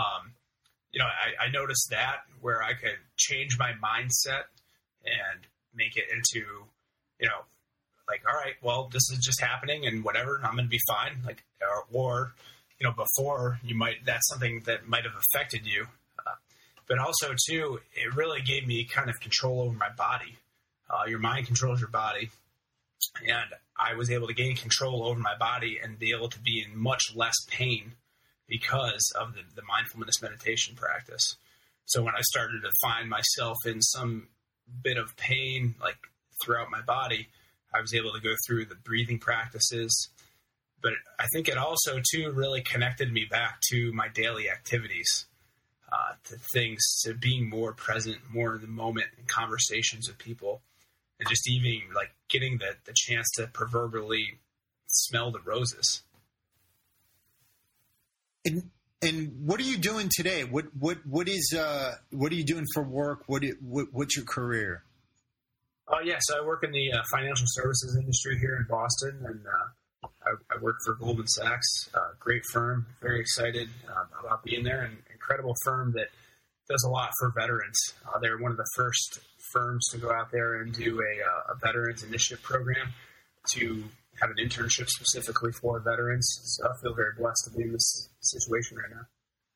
I noticed that where I could change my mindset and make it into, all right, well, this is just happening and whatever, I'm going to be fine. Or before that's something that might have affected you. But also, too, it really gave me kind of control over my body. Your mind controls your body. And I was able to gain control over my body and be able to be in much less pain because of the mindfulness meditation practice. So when I started to find myself in some bit of pain, throughout my body, I was able to go through the breathing practices. But I think it also, too, really connected me back to my daily activities. To being more present, more in the moment in conversations with people, and just even getting the chance to proverbially smell the roses. And what are you doing today? What are you doing for work? What's your career? So I work in the financial services industry here in Boston, and I work for Goldman Sachs, great firm. Very excited about being there, and incredible firm that does a lot for veterans. They're one of the first firms to go out there and do a Veterans Initiative program to have an internship specifically for veterans. So I feel very blessed to be in this situation right now.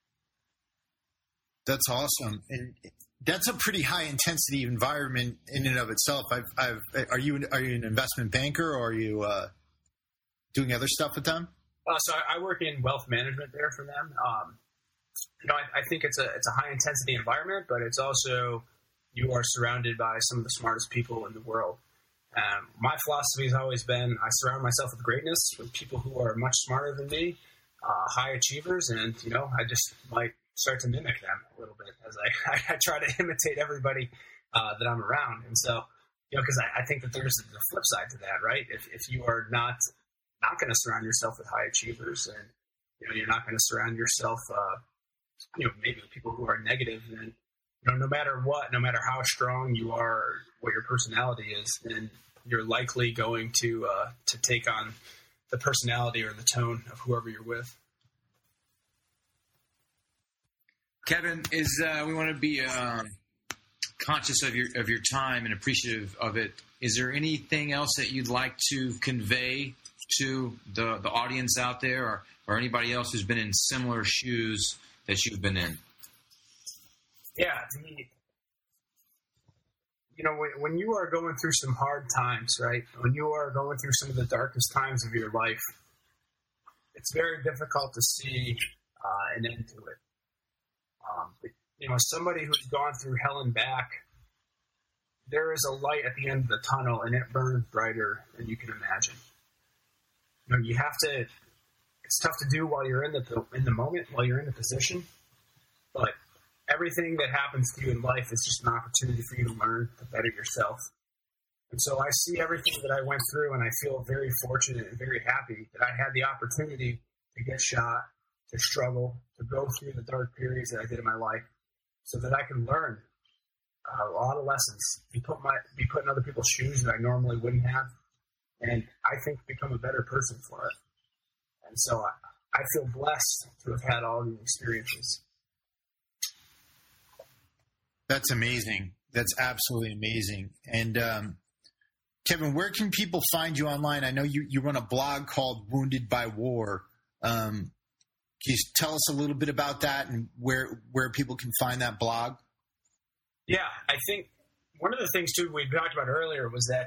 That's awesome. And that's a pretty high intensity environment in and of itself. Are you an investment banker, or are you doing other stuff with them? So I work in wealth management there for them. I think it's a high intensity environment, but it's also, you are surrounded by some of the smartest people in the world. My philosophy has always been, I surround myself with greatness, with people who are much smarter than me, high achievers, and I just might start to mimic them a little bit as I try to imitate everybody that I'm around. And so, because I think that there's the flip side to that, right? If you are not going to surround yourself with high achievers, and you're not going to surround yourself maybe with people who are negative, then no matter what, no matter how strong you are, what your personality is, then you're likely going to take on the personality or the tone of whoever you're with. Kevin, we want to be conscious of your time and appreciative of it. Is there anything else that you'd like to convey to the audience out there, or anybody else who's been in similar shoes that you've been in? Yeah, when you are going through some hard times, right? When you are going through some of the darkest times of your life, it's very difficult to see an end to it. Somebody who's gone through hell and back, there is a light at the end of the tunnel, and it burns brighter than you can imagine. You have to. It's tough to do while you're in the moment, while you're in the position, but everything that happens to you in life is just an opportunity for you to learn to better yourself. And so I see everything that I went through, and I feel very fortunate and very happy that I had the opportunity to get shot, to struggle, to go through the dark periods that I did in my life, so that I can learn a lot of lessons, be put in other people's shoes that I normally wouldn't have, and I think become a better person for it. And so I feel blessed to have had all these experiences. That's amazing. That's absolutely amazing. And Kevin, where can people find you online? I know you run a blog called Wounded by War. Can you tell us a little bit about that and where people can find that blog? Yeah, I think one of the things, too, we talked about earlier was that,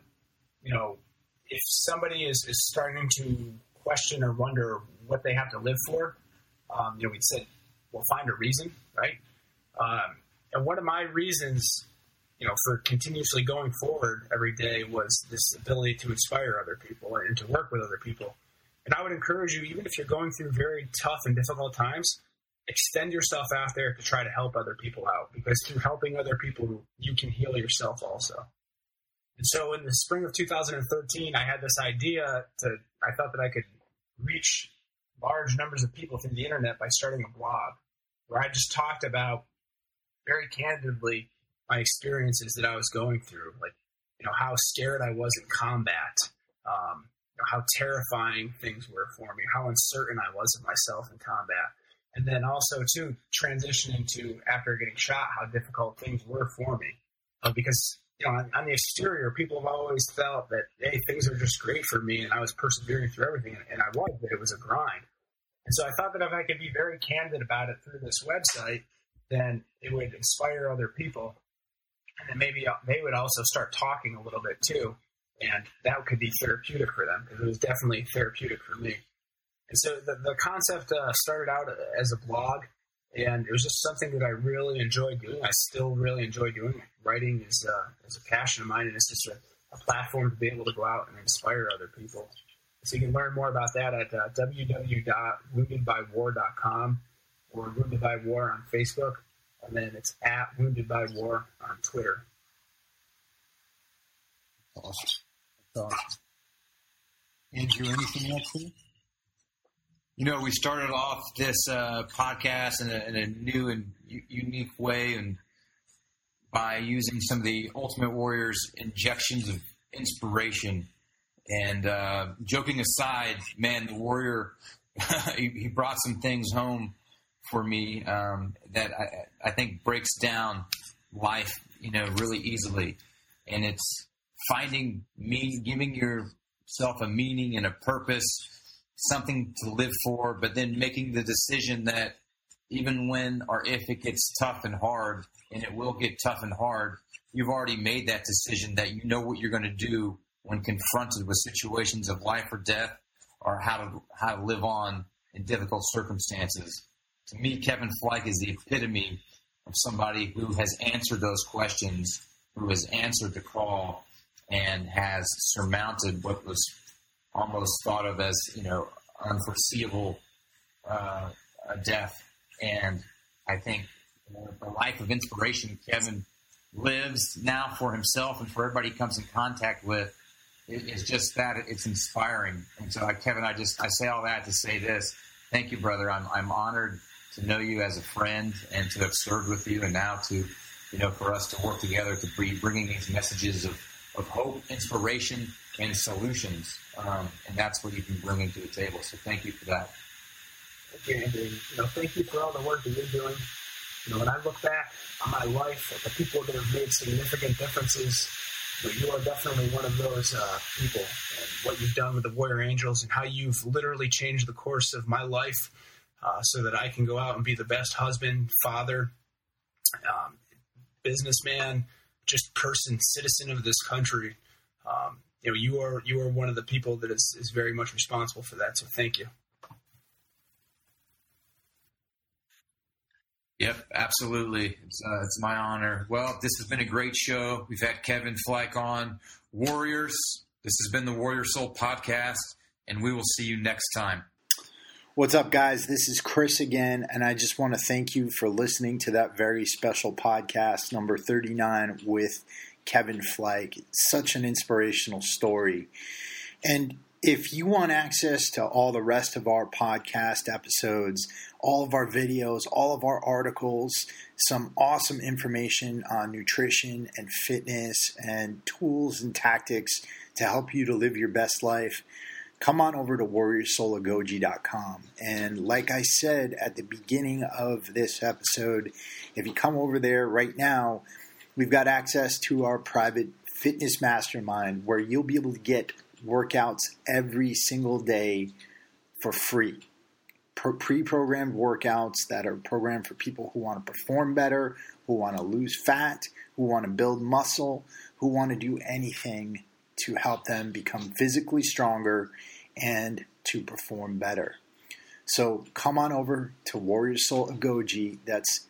if somebody is starting to question or wonder what they have to live for, we said, well, find a reason, right? And one of my reasons, for continuously going forward every day was this ability to inspire other people and to work with other people. And I would encourage you, even if you're going through very tough and difficult times, extend yourself out there to try to help other people out, because through helping other people, you can heal yourself also. And so in the spring of 2013, I had this idea I thought that I could reach large numbers of people through the internet by starting a blog where I just talked about very candidly my experiences that I was going through, like, how scared I was in combat, how terrifying things were for me, how uncertain I was of myself in combat. And then also, too, transitioning to, after getting shot, how difficult things were for me. Because, on the exterior, people have always felt that, hey, things are just great for me, and I was persevering through everything, and I was, but it was a grind. And so I thought that if I could be very candid about it through this website, then it would inspire other people. And then maybe they would also start talking a little bit, too. And that could be therapeutic for them, because it was definitely therapeutic for me. And so the concept started out as a blog, and it was just something that I really enjoyed doing. I still really enjoy doing it. Writing is a passion of mine, and it's just a platform to be able to go out and inspire other people. So you can learn more about that at www.woundedbywar.com or Wounded by War on Facebook, and then it's at Wounded by War on Twitter. Awesome. That's awesome. Andrew, anything else here? We started off this podcast in a new and unique way, and by using some of the Ultimate Warrior's injections of inspiration. And joking aside, man, the Warrior, he brought some things home for me that I think breaks down life, really easily. And it's giving yourself a meaning and a purpose, something to live for, but then making the decision that even when or if it gets tough and hard, and it will get tough and hard, you've already made that decision that you know what you're going to do when confronted with situations of life or death, or how to live on in difficult circumstances. To me, Kevin Fleich is the epitome of somebody who has answered those questions, who has answered the call, and has surmounted what was almost thought of as, unforeseeable death. And I think the life of inspiration Kevin lives now for himself and for everybody he comes in contact with is just that. It's inspiring. And so, Kevin, I say all that to say this. Thank you, brother. I'm honored to know you as a friend and to have served with you, and now to, for us to work together to be bringing these messages of hope, inspiration, and solutions. And that's what you've been bringing to the table. So thank you for that. Thank you, Andrew. Thank you for all the work that you're doing. When I look back on my life, at the people that have made significant differences, you are definitely one of those people. And what you've done with the Warrior Angels and how you've literally changed the course of my life so that I can go out and be the best husband, father, businessman, just person, citizen of this country. You are one of the people that is very much responsible for that. So thank you. Yep, absolutely. It's my honor. Well, this has been a great show. We've had Kevin Fleich on. Warriors, this has been the Warrior Soul Podcast, and we will see you next time. What's up, guys? This is Chris again, and I just want to thank you for listening to that very special podcast, number 39, with Kevin Fleich. It's such an inspirational story. And if you want access to all the rest of our podcast episodes, all of our videos, all of our articles, some awesome information on nutrition and fitness and tools and tactics to help you to live your best life, come on over to warriorsoulagoji.com. And like I said at the beginning of this episode, if you come over there right now, we've got access to our private fitness mastermind where you'll be able to get workouts every single day for free. Pre-programmed workouts that are programmed for people who want to perform better, who want to lose fat, who want to build muscle, who want to do anything to help them become physically stronger and to perform better. So come on over to Warrior Soul Agoji. That's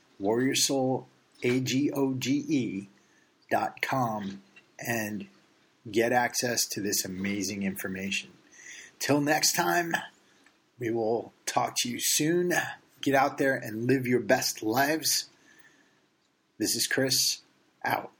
warriorsoulagoge.com and get access to this amazing information. Till next time, we will talk to you soon. Get out there and live your best lives. This is Chris, out.